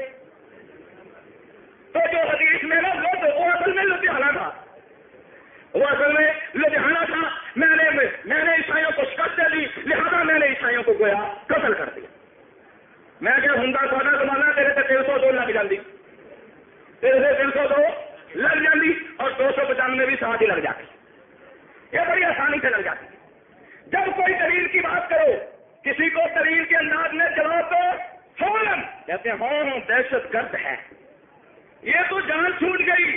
تو جو حدیث میں نا وہ اصل میں لدھیانہ تھا, وہ اصل میں لدھیانہ تھا. میں نے عیسائیوں کو شکست دے دی, لہذا میں نے عیسائیوں کو گویا قتل کر دیا. میں کہ ہندا سودا زمانہ تیرے سے 302 لگ جاتی, تیرے سے 302 لگ جاتی اور 295 بھی ساتھ ہی لگ جاتی. یہ بڑی آسانی سے لگ جاتی. جب کوئی دلیل کی بات کرو, کسی کو دلیل کے انداز میں جواب دو, فوراً کہتے ہیں ہاں دہشت گرد ہے. یہ تو جان چھوٹ گئی.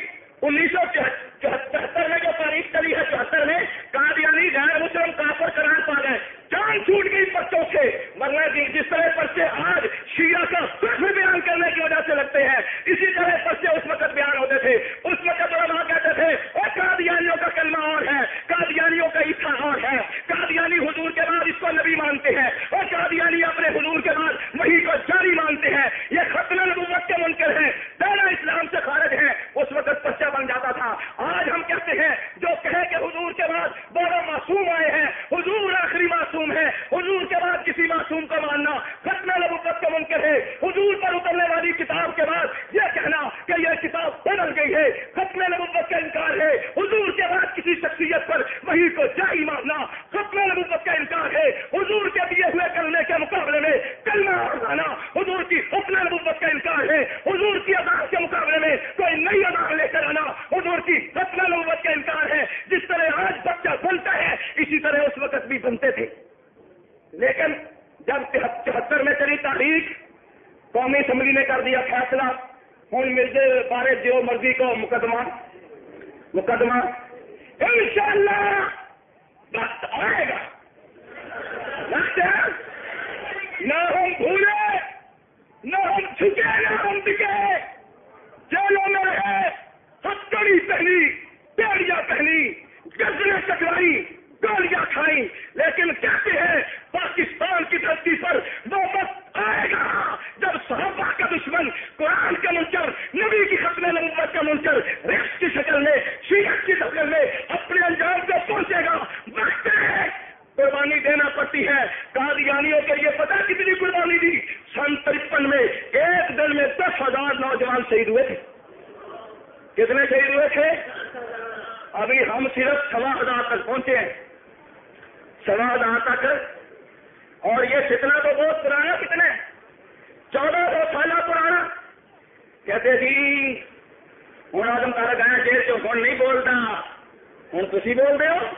1974 میں جو تاریخ چلی ہے 74 میں قادیانی غیر مسلم کافر قرار پا گئے, جان چھوٹ گئی بچوں سے. ورنہ جس طرح پرچے آج شیعہ کا فخر بیان کرنے کی وجہ سے لگتے ہیں, اسی طرح پرچے اس وقت بیان ہوتے تھے. اس وقت علماء کہتے تھے اور قادیانیوں کا کلمہ اور ہے, قادیانیوں کا عیسیٰ اور ہے, قادیانی حضور کے بعد اس کو نبی مانتے ہیں اور قادیانی اپنے حضور کے بعد وہی کو جاری مانتے ہیں. یہ ختم نبوت کے منکر ہیں, دائرہ اسلام سے خارج ہیں. اس وقت پرچہ بن جاتا تھا. آج ہم کہتے ہیں جو کہے کہ حضور کے بعد 12 معصوم آئے ہیں, حضور آخری معصوم ہے, حضور کے بعد کسی معصوم کو ماننا ختم نبوت کا منکر ہے. حضور پر اترنے والی کتاب کے بعد یہ کہنا کہ یہ کتاب بدل گئی ہے, ختم نبوت کا انکار ہے. حضور کے بعد کسی شخصیت پر وہی کو جاری ماننا ختم نبوت کا انکار ہے. حضور کے دیے ہوئے کرنے کے مقابلے میں کلمہ اٹھانا حضور کی ختم نبوت کا انکار ہے. حضور کی اذان کے مقابلے میں کوئی نئی اذان لے کر آنا حضور کی ختم نبوت کا انکار ہے. جس طرح آج بچہ بنتا ہے اسی طرح اس وقت بھی بنتے تھے. لیکن جب 74 میں چلی تاریخ, قومی اسمبلی نے کر دیا فیصلہ, ہوں مرزے بارے جو مرضی کو مقدمہ انشاءاللہ وقت آئے گا. وقت ہے, نہ ہم بھولے, نہ ہم جھکے, نہ ہم دکھے. جیلوں میں رہے, ہتھکڑی پہنی, پیڑیاں پہنی, گردنیں کٹوائی, گولیاں کھائیں, لیکن کہتے ہیں پاکستان کی دھرتی پر وہ وقت آئے گا جب صحابہ کا دشمن, قرآن کا منکر, نبی کی ختم نبوت کا منکر رقص کی شکل میں, شیعت کی شکل میں اپنے انجام کو پہنچے گا. وقت ہے, قربانی دینا پڑتی ہے. قادیانیوں کے لیے پتہ کتنی قربانی دی؟ 53 میں ایک دن میں 10,000 نوجوان شہید ہوئے تھے. کتنے شہید ہوئے تھے؟ ابھی ہم صرف 1,000 تک پہنچے ہیں, 1,000 تک. اور یہ فتنہ تو بہت پرانا, کتنے 1400 سال پرانا. کہتے جی ہوں آدم تارک آیا جیل چ, ہوں نہیں بولتا, ہوں تھی بول رہے ہو.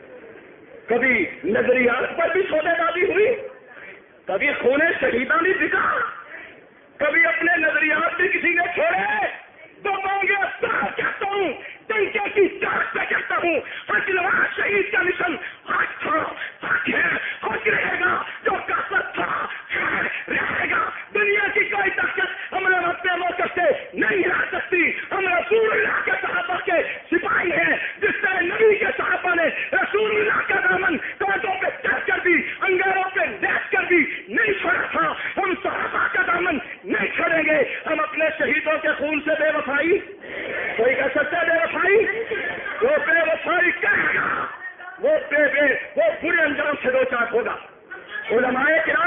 کبھی نظریات پر بھی سودے بازی ہوئی, کبھی خونے شہیداں بھی بکا, کبھی اپنے نظریات بھی کسی نے چھوڑے. تو مانگے کہتا ہوں, ٹنکے کی چاک پہ کہتا ہوں, حق لوا شہید کا مشن حق تھا, حق ہے, حق رہے گا. جو کافر تھا رہے گا. دنیا کی کوئی طاقت ہمارے اپنے موقف سے نہیں ہلا سکتی. ہم رسول اللہ کے صحابہ کے سپاہی ہیں. جس طرح نبی کے صحابہ نے رسول اللہ کا دامن کانٹوں پہ چڑھ کر دی, انگاروں پہ لیٹ کر دی, نہیں چھوڑا تھا. ہم صحابہ کا دامن نہیں چھوڑیں گے. ہم اپنے شہیدوں کے خون سے بے وفائی, کوئی کہہ سکتا ہے بے وفائی؟ وہ بے وفائی کہے گا, وہ برے انجام سے دو چار ہوگا. علماء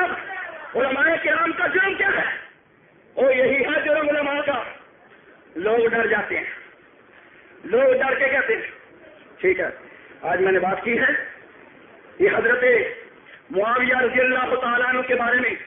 کرام کا جرم کیا ہے؟ وہ یہی ہے جرم علماء کا. لوگ ڈر جاتے ہیں, لوگ ڈر کے کہتے ہیں ٹھیک ہے. آج میں نے بات کی ہے یہ حضرت معاویہ رضی اللہ تعالیٰ عنہ کے بارے میں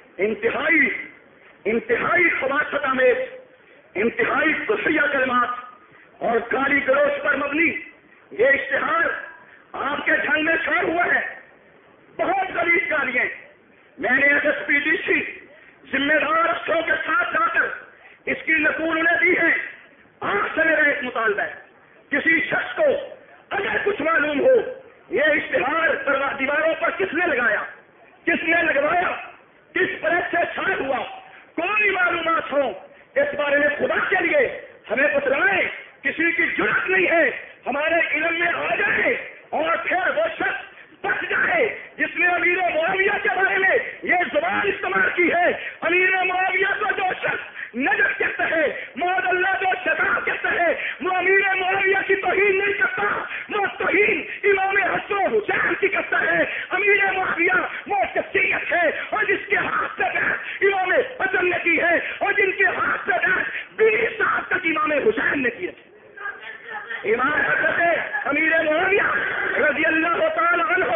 انتہائی خباثت آمیز، انتہائی قصیہ کلمات اور گالی گلوچ پر مبنی یہ اشتہار آپ کے جھنگ میں چھوڑ ہوا ہے. بہت غلیظ گالیاں میں نے S S P D C ذمہ دار افسروں کے ساتھ جا کر اس کی نقول انہیں دی ہے. آپ سے میرا ایک مطالبہ ہے، کسی شخص کو اگر کچھ معلوم ہو یہ اشتہار دیواروں پر کس نے لگایا، کس نے لگوایا، کس پریس سے چھایا ہوا، کوئی معلومات ہو اس بارے میں خدا کے لیے ہمیں بتلائیں. کسی کی جرات نہیں ہے ہمارے علم میں آ جائے اور پھر وہ شخص بچ جائے جس نے امیر معاویہ کے بارے میں یہ زبان استعمال کی ہے. امیر معاویہ کو جو شخص نجف کہتا ہے، معاذ اللہ جو شتاب کہتا ہے، وہ امیر معاویہ کی توہین نہیں کرتا، وہ توہین امام حسن و حسین کی کرتا ہے. امیر معاویہ وہ شخصیت ہے اور جس کے ہاتھ سے بیعت امام حسن نے کی ہے اور جن کے ہاتھ سے بیعت 20 سال تک امام حسین نے کی ہے. امام حضرت امیر معاویہ رضی اللہ تعالیٰ عنہ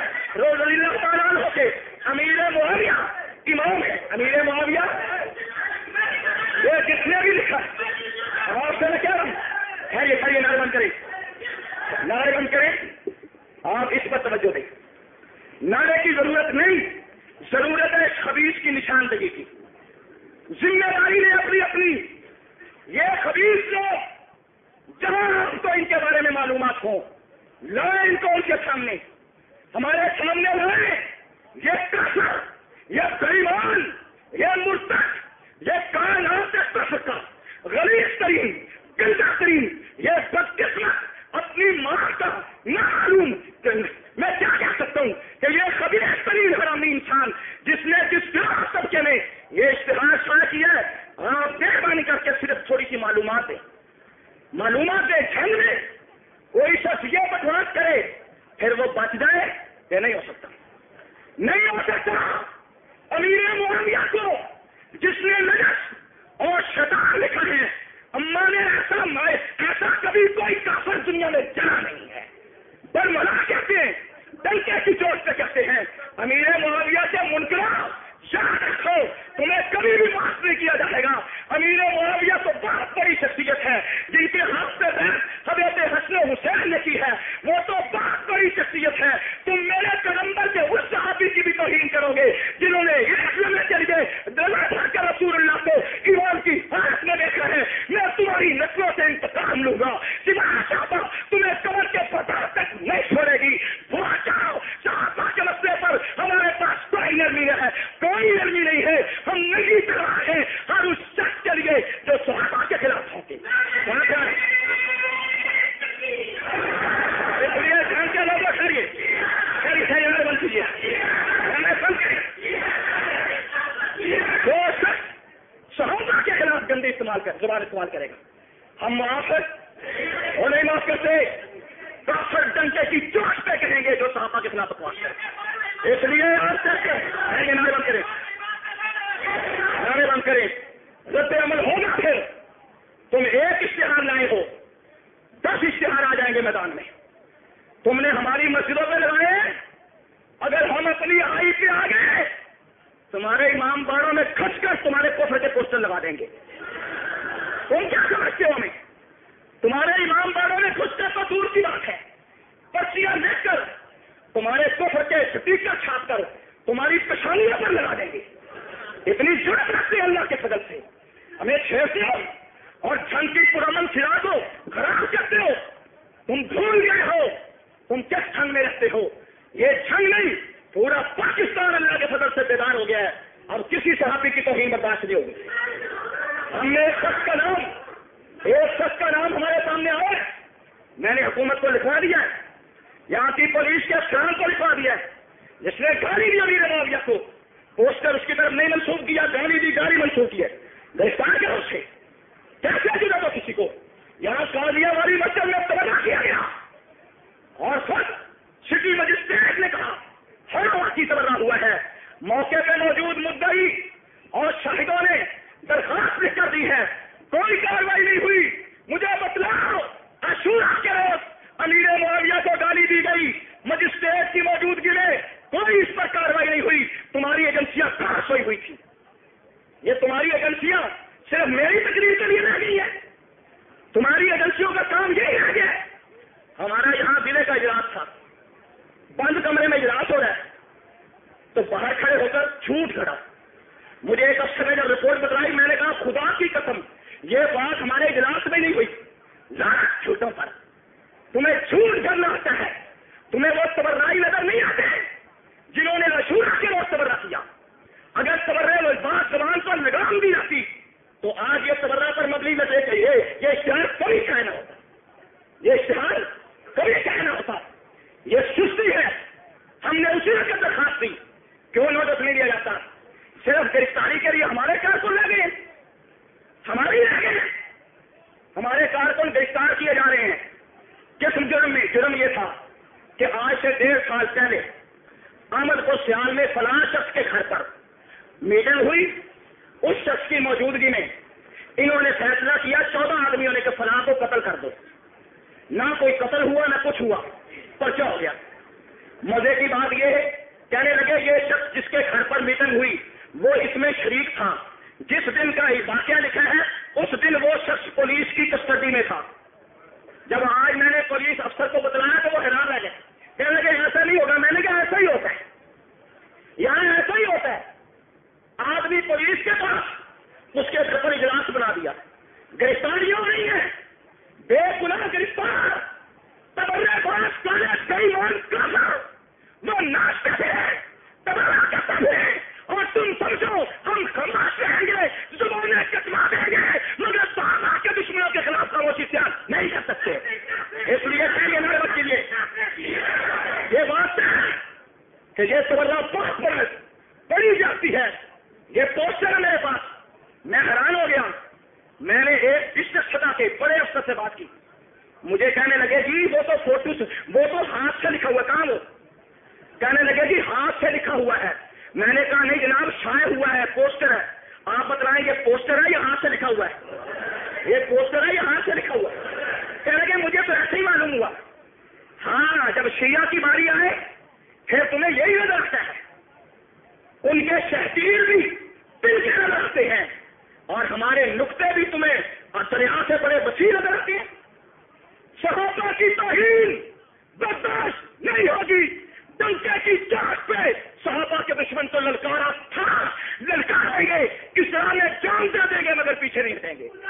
کے امیر معاویہ امام ہے. امیر معاویہ یہ جس نے بھی لکھا آپ سے میں کہہ رہا ہوں یہ نعرے بند کریں، نعرے بند کریں. آپ اس پر توجہ دیں. نعرے کی ضرورت نہیں، ضرورت ہے خبیث کی نشاندہی کی. ذمہ داری ہے اپنی اپنی. یہ خبیث لوگ جہاں ہم کو ان کے بارے میں معلومات ہوں لائیں ان کو ان کے سامنے، ہمارے سامنے لائیں. یہ کافر، یہ بےایمان، یہ مرتد، یہ کائنات کا غلیظ ترین، گندا ترین، یہ بدقسمت اپنی ماں کا معلوم. میں کیا کہہ سکتا ہوں کہ یہ خبیث ترین حرامی انسان جس نے جس طبقے میں یہ اشتہار شائع کیا ہے، آپ مہربانی کر کے صرف تھوڑی سی معلومات دیں جھنگ میں کوئی شخص یہ بکواس کرے پھر وہ بچ جائے، یہ نہیں ہو سکتا، نہیں ہو سکتا. امیر معاویہ کو جس نے نجس اور شیطان لکھا ہے، اما نے ایسا کبھی کوئی کافر دنیا میں جنا نہیں ہے. برملا کہتے ہیں، ڈنکے کی چوٹ پہ کہتے ہیں امیر معاویہ سے منکرا یاد رکھو تمہیں کبھی بھی معاف نہیں کیا جائے گا. امیر معاویہ تو بہت بڑی شخصیت ہے جن کے ہاتھ سے حضرت حسن حسین نے کی ہے، وہ تو بہت بڑی شخصیت ہے. تم میرے پیغمبر کے اس صحابی کی بھی توہین کرو گے جنہوں نے رسول اللہ کو ایمان کی حالت میں دیکھا ہے. میں تمہاری نسلوں سے انتقام لوں گا. صحابہ تمہیں قبر کے پتہ تک نہیں چھوڑے گی. وہاں جاؤ. صحابہ کے مسئلے پر ہمارے پاس کوئی نرمی ہے، کوئی نرمی نہیں ہے. ہم نہیں کر رہے ہیں ہر اس شخص کے لیے جو صحابہ کے خلاف ہوتے. اس لیے جان کے لوگ کریے بند کیجیے. جو شخص صحابہ کے خلاف گندی زبان استعمال کرے گا ہم معاف اور نہیں معاف کرتے. کافر ڈنکے کی چوٹ پہ کہیں گے جو صحابہ کے خلاف بکواس کرے. اس لیے نعرے بند کریں رد عمل ہوگا. پھر تم ایک اشتہار لائے ہو 10 اشتہار آ جائیں گے میدان میں. تم نے ہماری مسجدوں میں لگائے، اگر ہم اپنی آئی پہ آ گئے تمہارے امام باڑوں میں کھس کر تمہارے کفر کے پوسٹر لگا دیں گے. تم کیا سمجھتے ہو ہمیں؟ تمہارے امام باڑوں میں کھس کر تو دور کی بات ہے، پرچیاں لکھ کر تمہارے کفر کے سٹیکر چھاپ کر تمہاری پیشانیوں پر لگا دیں گے. اتنی جرأت رکھتے ہیں اللہ کے فضل سے. ہمیں چھیڑتے ہو اور جھنگ کی پرامن سراغ کو خراب کرتے ہو. تم بھول گئے ہو تم کس جھنگ میں رہتے ہو. یہ جھنگ نہیں، پورا پاکستان اللہ کے فضل سے بیدار ہو گیا ہے. اب کسی صحابی کی توہین برداشت نہیں ہوگی. ہم نے ایک شخص کا نام ہمارے سامنے آیا ہے. میں نے حکومت کو لکھوا دیا ہے، یہاں کی پولیس کے افسران کو لکھوا دیا ہے، جس نے گالی دی امیر معاویہ کو، پوسٹر اس کی طرف نہیں منسوخ کیا، گالی دی گالی منسوخ کی ہے. گرفتار کرو اسے. کیسے جگہ تو کسی کو یہاں قاضیہ والی مسجد میں تباہ کیا گیا اور خود سٹی مجسٹریٹ نے کہا ہر وقت تباہ ہوا ہے. موقع پہ موجود مدعی اور شاہدوں نے درخواست لکھ کر دی ہے، کوئی کاروائی نہیں ہوئی. مجھے بتلاؤ تمہاری ایجنسیوں کا کام یہی ہے گیا. ہمارا یہاں ضلع کا اجلاس تھا, بند کمرے میں اجلاس ہو رہا ہے, تو باہر کھڑے ہو کر جھوٹ گھڑا. مجھے ایک افسر نے جب رپورٹ بتلائی, میں نے کہا خدا کی قسم یہ بات ہمارے اجلاس میں نہیں ہوئی. لعنت جھوٹوں پر, تمہیں جھوٹ گھڑنا آتا ہے, تمہیں وہ تبرعی نظر نہیں آتے ہیں جنہوں نے رشورہ کے روز تبرع کیا. اگر تبرع بات زبان پر لگام دی جاتی تو آج یہ تبرع پر مبنی نہ دے چاہیے, یہ اشتہار کبھی کہنا ہوتا, یہ اشتہار کبھی کہنا ہوتا. یہ سستی ہے. ہم نے اسی وقت درخواست دی, کیوں نوٹس نہیں دیا جاتا؟ صرف گرفتاری کے لیے ہمارے کارکن لے گئے, ہمارے رہ گئے, ہمارے کارکن گرفتار کیے جا رہے ہیں. کس جرم میں؟ جرم یہ تھا کہ آج سے 1.5 سال پہلے احمد کو سیال میں فلاں شخص کے گھر پر میٹنگ ہوئی. اس شخص کی موجودگی میں انہوں نے فیصلہ کیا 14 آدمیوں نے کہ فلاں کو قتل کر دو. نہ کوئی قتل ہوا نہ کچھ ہوا, پرچہ ہو گیا. مزے کی بات یہ ہے, کہنے لگے یہ شخص جس کے گھر پر میٹنگ ہوئی وہ اس میں شریک تھا. جس دن کا واقعہ لکھا ہے اس دن وہ شخص پولیس کی کسٹڈی میں تھا. جب آج میں نے پولیس افسر کو بتلایا تو وہ حیران رہ گئے, کہنے لگے ایسا نہیں ہوگا. میں نے کہا ایسا ہی ہوتا ہے, یہاں ایسا ہی ہوتا ہے. آدمی پولیس کے پاس, اس کے گھر پر اجلاس بنا دیا. گرفتاریوں نہیں ہے, بے گناہ گرفتار, تبرع باز کئی وہ ناشتے ہیں, تبرع کرتے ہیں, اور تم سمجھو ہم خاموش رہیں گے, زبانیں کٹوا دیں گے, مگر صحابہ کے دشمنوں کے خلاف خاموشی اختیار نہیں کر سکتے. اس لیے کہیں گے میرے بچے لیے یہ بات ہے کہ یہ تبرع بہت بڑی جاتی ہے. یہ پوسٹر ہے میرے پاس. میں حیران ہو گیا. میں نے ایک بزنس سطح کے بڑے افسر سے بات کی. مجھے کہنے لگے جی وہ تو فوٹو وہ تو ہاتھ سے لکھا ہوا, کہاں وہ؟ کہنے لگے جی ہاتھ سے لکھا ہوا ہے. میں نے کہا نہیں جناب, شائع ہوا ہے, پوسٹر ہے. آپ بتلائیں یہ پوسٹر ہے یا ہاتھ سے لکھا ہوا ہے؟ یہ پوسٹر ہے یا ہاتھ سے لکھا ہوا ہے؟ کہنے لگے مجھے تو ایسے ہی معلوم ہوا. ہاں, جب شیعہ کی باری آئے پھر تمہیں یہی نظر آتا ہے. ان کے شہتیر بھی دل کے نظر آتے ہیں اور ہمارے نقطے بھی تمہیں دریا سے بڑے وسیع نظر آتے ہیں. صحابہ کی توہین برداشت نہیں ہوگی. ڈنکے کی چاٹ پہ صحابہ کے دشمن کو للکارا تھا, للکاریں گے. اسلام میں جان دے دیں گے مگر پیچھے نہیں ہٹیں گے.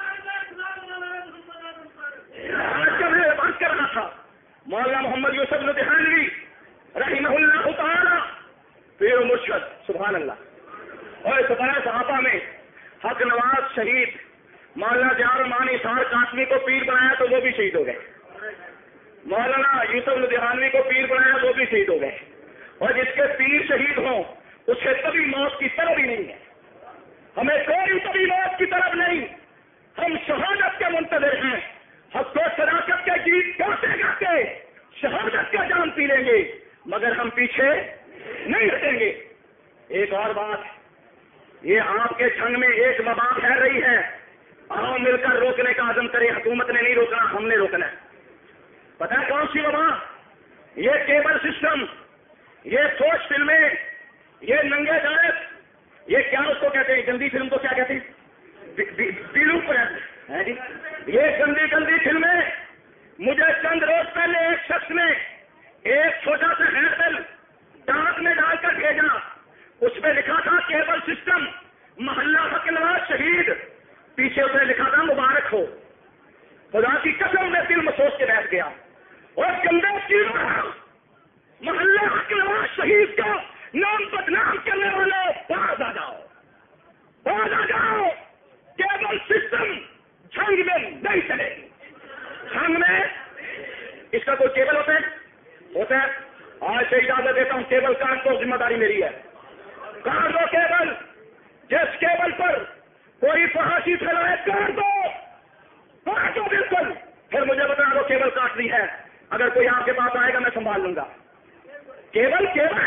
آج جب میں بات کر رہا تھا, مولانا محمد یوسف لدھیانوی رحمہ اللہ تعالی پیر مرشد, سبحان اللہ, اور ستارہ صحابہ میں حق نواز شہید مولانا جار مانی سار قاسمی کو پیر بنایا تو وہ بھی شہید ہو گئے. مولانا یوسف لدھیانوی کو پیر بنایا وہ بھی شہید ہو گئے. اور جس کے پیر شہید ہوں اس سے کبھی موت کی طلب ہی نہیں ہے. ہمیں کوئی کبھی موت کی طلب نہیں. ہم شہادت کے منتظر ہیں. حق و صداقت کے گیت گاتے گاتے شہادت کا جام پی لیں گے مگر ہم پیچھے نہیں ہٹیں گے. ایک اور بات, یہ آپ کے چھنگ میں ایک وبا پھیل رہی ہے. آؤ مل کر روکنے کا عزم کریں. حکومت نے نہیں روکنا, ہم نے روکنا ہے. پتہ ہے کون سی وبا؟ یہ کیبل سسٹم, یہ سوچ فلمیں, یہ ننگے ڈائر, یہ کیا اس کو کہتے ہیں, گندی فلم کو کیا کہتے ہیں, بیلو پر جی, یہ گندی گندی فلمیں. مجھے چند روز پہلے ایک شخص نے ایک چھوٹا سا ہینڈل ڈاک میں ڈال کر بھیجا. اس میں لکھا تھا کیبل سسٹم محلہ حق نواز شہید, پیچھے اس نے لکھا تھا مبارک ہو. خدا کی قسم میں دل میں سوچ کے بیٹھ گیا, اور گندے چیزوں محلہ حق نواز شہید کا نام بدنام کرنے والے باز آ جاؤ, باز آ جاؤ. کیبل سسٹم جنگ میں نہیں چلے. جنگ میں اس کا کوئی کیبل ہوتا ہے؟ آج سے اجازت دیتا ہوں, کیبل کاٹ کو ذمہ داری میری ہے. کاٹ دو کیبل. جس کیبل پر کوئی فحاشی پھیلائے کاٹ دو, کاٹ دو بالکل. پھر مجھے بتا دو کیبل کاٹنی ہے. اگر کوئی آپ کے پاس آئے گا میں سنبھال لوں گا. کیبل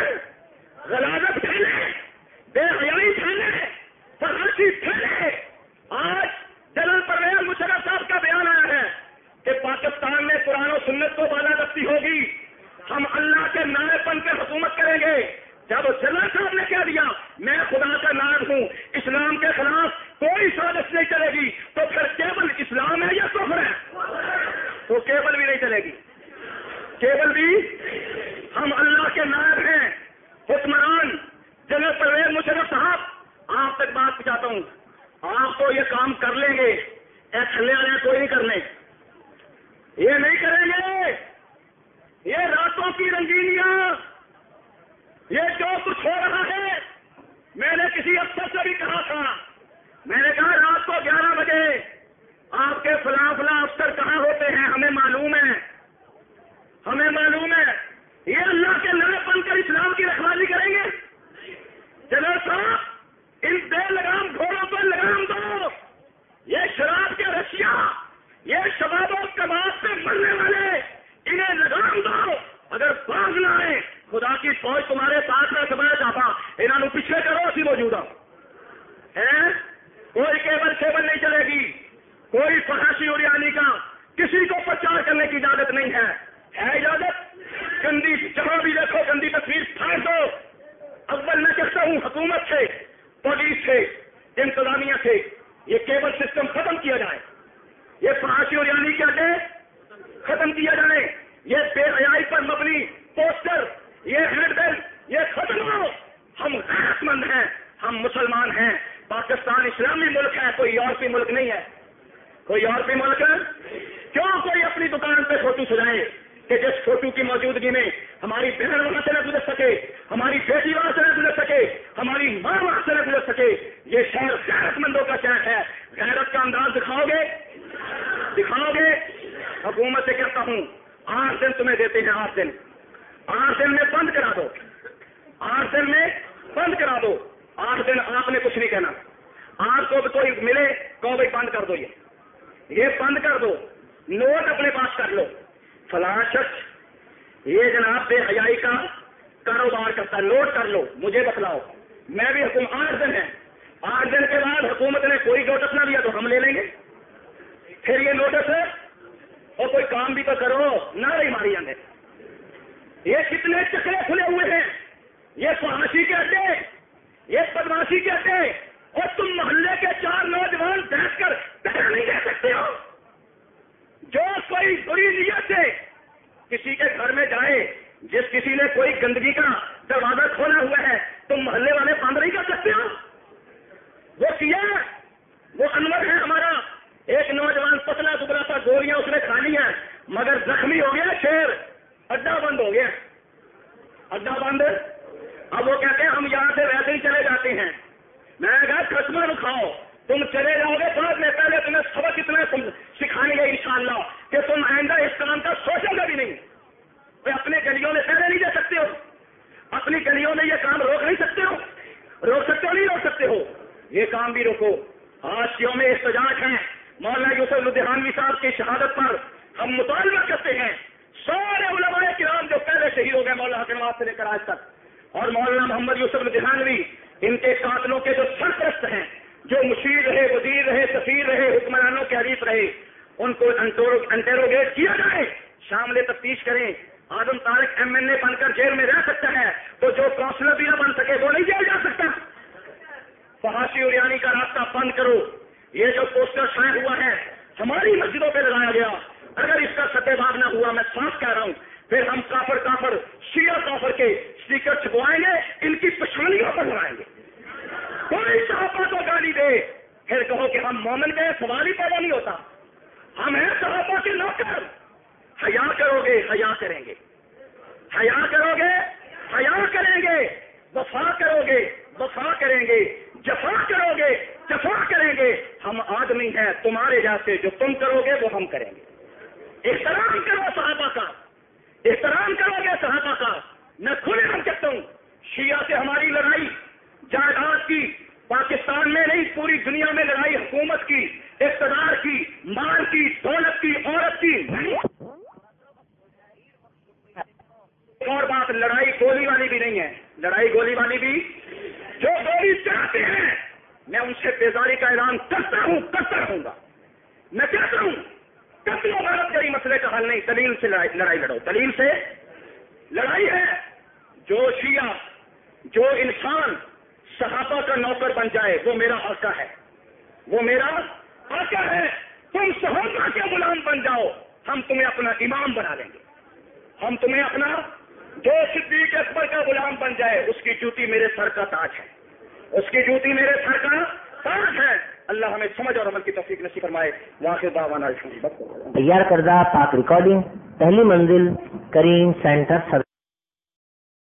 غلاظت پھیلے, بے حیائی پھیلے, فحاشی پھیلے. آج جنرل پرویز مشرف صاحب کا بیان آیا ہے کہ پاکستان میں قرآن و سنت کو بالادستی ہوگی, ہم اللہ کے نائب پن پہ حکومت کریں گے. جب جنرل صاحب نے کہہ دیا میں خدا کا نائب ہوں, اسلام کے خلاف کوئی سازش نہیں چلے گی تو پھر کیبل اسلام ہے یا کفر ہے؟ تو کیبل بھی نہیں چلے گی، کیبل بھی۔ ہم اللہ کے نائب ہیں، حکمران جنرل پرویز مشرف صاحب، آپ تک بات پہنچاتا ہوں، آپ تو یہ کام کر لیں گے، تھلے والے کوئی نہیں کرنے، یہ نہیں کریں گے، یہ راتوں کی رنگینیاں، یہ جو کچھ ہو رہا ہے، میں نے کسی افسر سے بھی کہا تھا، میں نے کہا رات کو 11 بجے آپ کے فلاں فلاں افسر کہاں ہوتے ہیں، ہمیں معلوم ہے، ہمیں معلوم ہے، یہ اللہ کے نائب بن کر اسلام کی رکھوالی کریں گے؟ جنرل صاحب، ان بے لگام گھوڑوں پر لگام دو، یہ شراب کے رشیا، یہ شباب و کباب سے مرنے والے، انہیں لگام دو، اگر باز نہ آئے خدا کی فوج تمہارے ساتھ میں سمجھ جاتا، انہوں پیچھے کرو، اسی موجود ہے، کوئی کیبل شیبل نہیں چلے گی، کوئی فحاشی اڑیانی کا کسی کو پرچار کرنے کی اجازت نہیں ہے اجازت؟ گندی جہاں بھی دیکھو گندی تصویر پھینک دو۔ اول میں کہتا ہوں حکومت سے، پولیس سے، انتظامیہ سے یہ کیبل سسٹم ختم کیا جائے، یہ فحاشی اڑیانی کے اڈے ختم کیا جائے، یہ بے حیائی پر مبنی پوسٹر، یہ ہینڈ بل، یہ ختم ہو۔ ہم غیرت مند ہیں، ہم مسلمان ہیں، پاکستان اسلامی ملک ہے، کوئی یورپی ملک نہیں ہے، کوئی یورپی ملک ہے۔ کیوں کوئی اپنی دکان پہ فوٹو سجائے کہ جس فوٹو کی موجودگی میں ہماری بہن وہاں سے نہ گزر سکے، ہماری بیٹی وہاں سے نہ گزر سکے، ہماری ماں وہاں سے نہ گزر سکے؟ یہ شہر غیرت مندوں کا شہر ہے، غیرت کا انداز دکھاؤ گے؟ دکھاؤ گے؟ حکومت سے کہتا ہوں 8 دن تمہیں دیتے ہیں، 8 دن، 8 دن میں بند کرا دو، 8 دن میں بند کرا دو، 8 دن آپ نے کچھ نہیں کہنا، آپ کو کوئی ملے تو بھائی بند کر دو، یہ بند کر دو، نوٹ اپنے پاس کر لو، فلاں شخص یہ جناب بے حیائی کا کاروبار کرتا ہے، نوٹ کر لو، مجھے بتلاؤ، میں بھی 8 دن ہے، 8 دن کے بعد حکومت نے کوئی نوٹس نہ دیا تو ہم لے لیں گے، پھر یہ نوٹس ہے اور کوئی کام بھی تو کرو، نعرے ماری جانے۔ یہ کتنے چکرے کھلے ہوئے ہیں، یہ فحاشی کے اڈے، یہ بدماشی کے اڈے، اور تم محلے کے 4 نوجوان بیٹھ کر پہرا نہیں دے سکتے ہو؟ جو کوئی بری نیت سے کسی کے گھر میں جائے، جس کسی نے کوئی گندگی کا دروازہ کھولا ہوا ہے، تم محلے والے بند نہیں کر سکتے ہو؟ وہ کیا، وہ انور ہے ہمارا، ایک نوجوان پتلا دبلا تھا، گولیاں اس نے کھا لی ہیں مگر زخمی ہو گیا، شیر، اڈا بند ہو گیا، اڈا بند۔ اب وہ کہتے ہیں ہم یہاں سے ویسے ہی چلے جاتے ہیں، میں نے کہا کسمر کھاؤ، تم چلے جاؤ گے بعد میں، پہلے تمہیں سبق اتنا سکھائیں گے انشاءاللہ کہ تم آئندہ اس کام کا سوچو گے بھی نہیں۔ اپنے گلیوں میں پہلے نہیں دے سکتے ہو، اپنی گلیوں میں یہ کام روک نہیں سکتے ہو، روک سکتے ہو نہیں روک سکتے ہو، یہ کام بھی روکو۔ آج یوم احتجاج ہے، مولانا یوسف لدھیانوی صاحب کی شہادت پر ہم مطالبہ کرتے ہیں، سارے علماء کرام جو پہلے شہید ہو گئے مولانا کے نواز سے لے کر آج تک، اور مولانا محمد یوسف لدھیانوی، ان کے قاتلوں کے جو سرپرست ہیں، جو مشیر رہے، وزیر رہے، سفیر رہے، حکمرانوں کے حریف رہے، ان کو انٹروگیٹ کیا جائے، شامل تفتیش کریں۔ آدم طارق MNA بن کر جیل میں رہ سکتا ہے تو جو کونسلر بھی نہ بن سکے وہ نہیں جیل جا سکتا۔ فحاشی اڑیانی کا راستہ بند کرو۔ یہ جو پوسٹر شائع ہوا ہے ہماری مسجدوں پہ لگایا گیا، اگر اس کا ستے بھاگ نہ ہوا، میں صاف کہہ رہا ہوں، پھر ہم کافر شیعہ کافر کے اسٹیکر چھپوائیں گے، ان کی پچھانیوں پر لگائیں گے۔ کوئی صحابہ کو گالی دے پھر کہو کہ ہم مومن کے، سوال ہی پیدا نہیں ہوتا۔ ہم ہیں صحابہ کے نوکر، حیا کرو گے حیا کریں گے، حیا کرو گے حیا کریں گے، وفا کرو گے وفا کریں گے، جفا کرو گے جفا کریں گے۔ ہم آدمی ہیں تمہارے جیسے، جو تم کرو گے وہ ہم کریں گے۔ احترام کرو صحابہ کا، احترام کرو گے صحابہ کا۔ میں کھلے ہم کہتا ہوں، شیعہ سے ہماری لڑائی جائیداد کی، پاکستان میں نہیں پوری دنیا میں لڑائی حکومت کی، اقتدار کی، مال کی، دولت کی، عورت کی نہیں۔ اور بات، لڑائی گولی والی بھی نہیں ہے، لڑائی گولی والی بھی، جو گولی چاہتے ہیں میں ان سے بیزاری کا اعلان کرتا رہوں گا۔ میں کہتا ہوں قتل و غارت گری مسئلے کا حل نہیں، دلیل سے لڑائی لڑو، دلیل سے لڑائی ہے۔ جو شیعہ، جو انسان صحابہ کا نوکر بن جائے وہ میرا آقا ہے، وہ میرا آقا ہے، تم صحابہ کے غلام بن جاؤ، ہم تمہیں اپنا امام بنا لیں گے، ہم تمہیں اپنا جو صدیق اکبر کا غلام بن جائے اس کی جوتی میرے سر کا تاج ہے، اس کی جوتی میرے سر کا تاج ہے۔ اللہ ہمیں سمجھ اور عمل کی توفیق نصیب فرمائے۔ واخر دعوانا الحمدللہ۔ تیار کردہ پاک ریکارڈنگ، پہلی منزل، کریم سینٹر،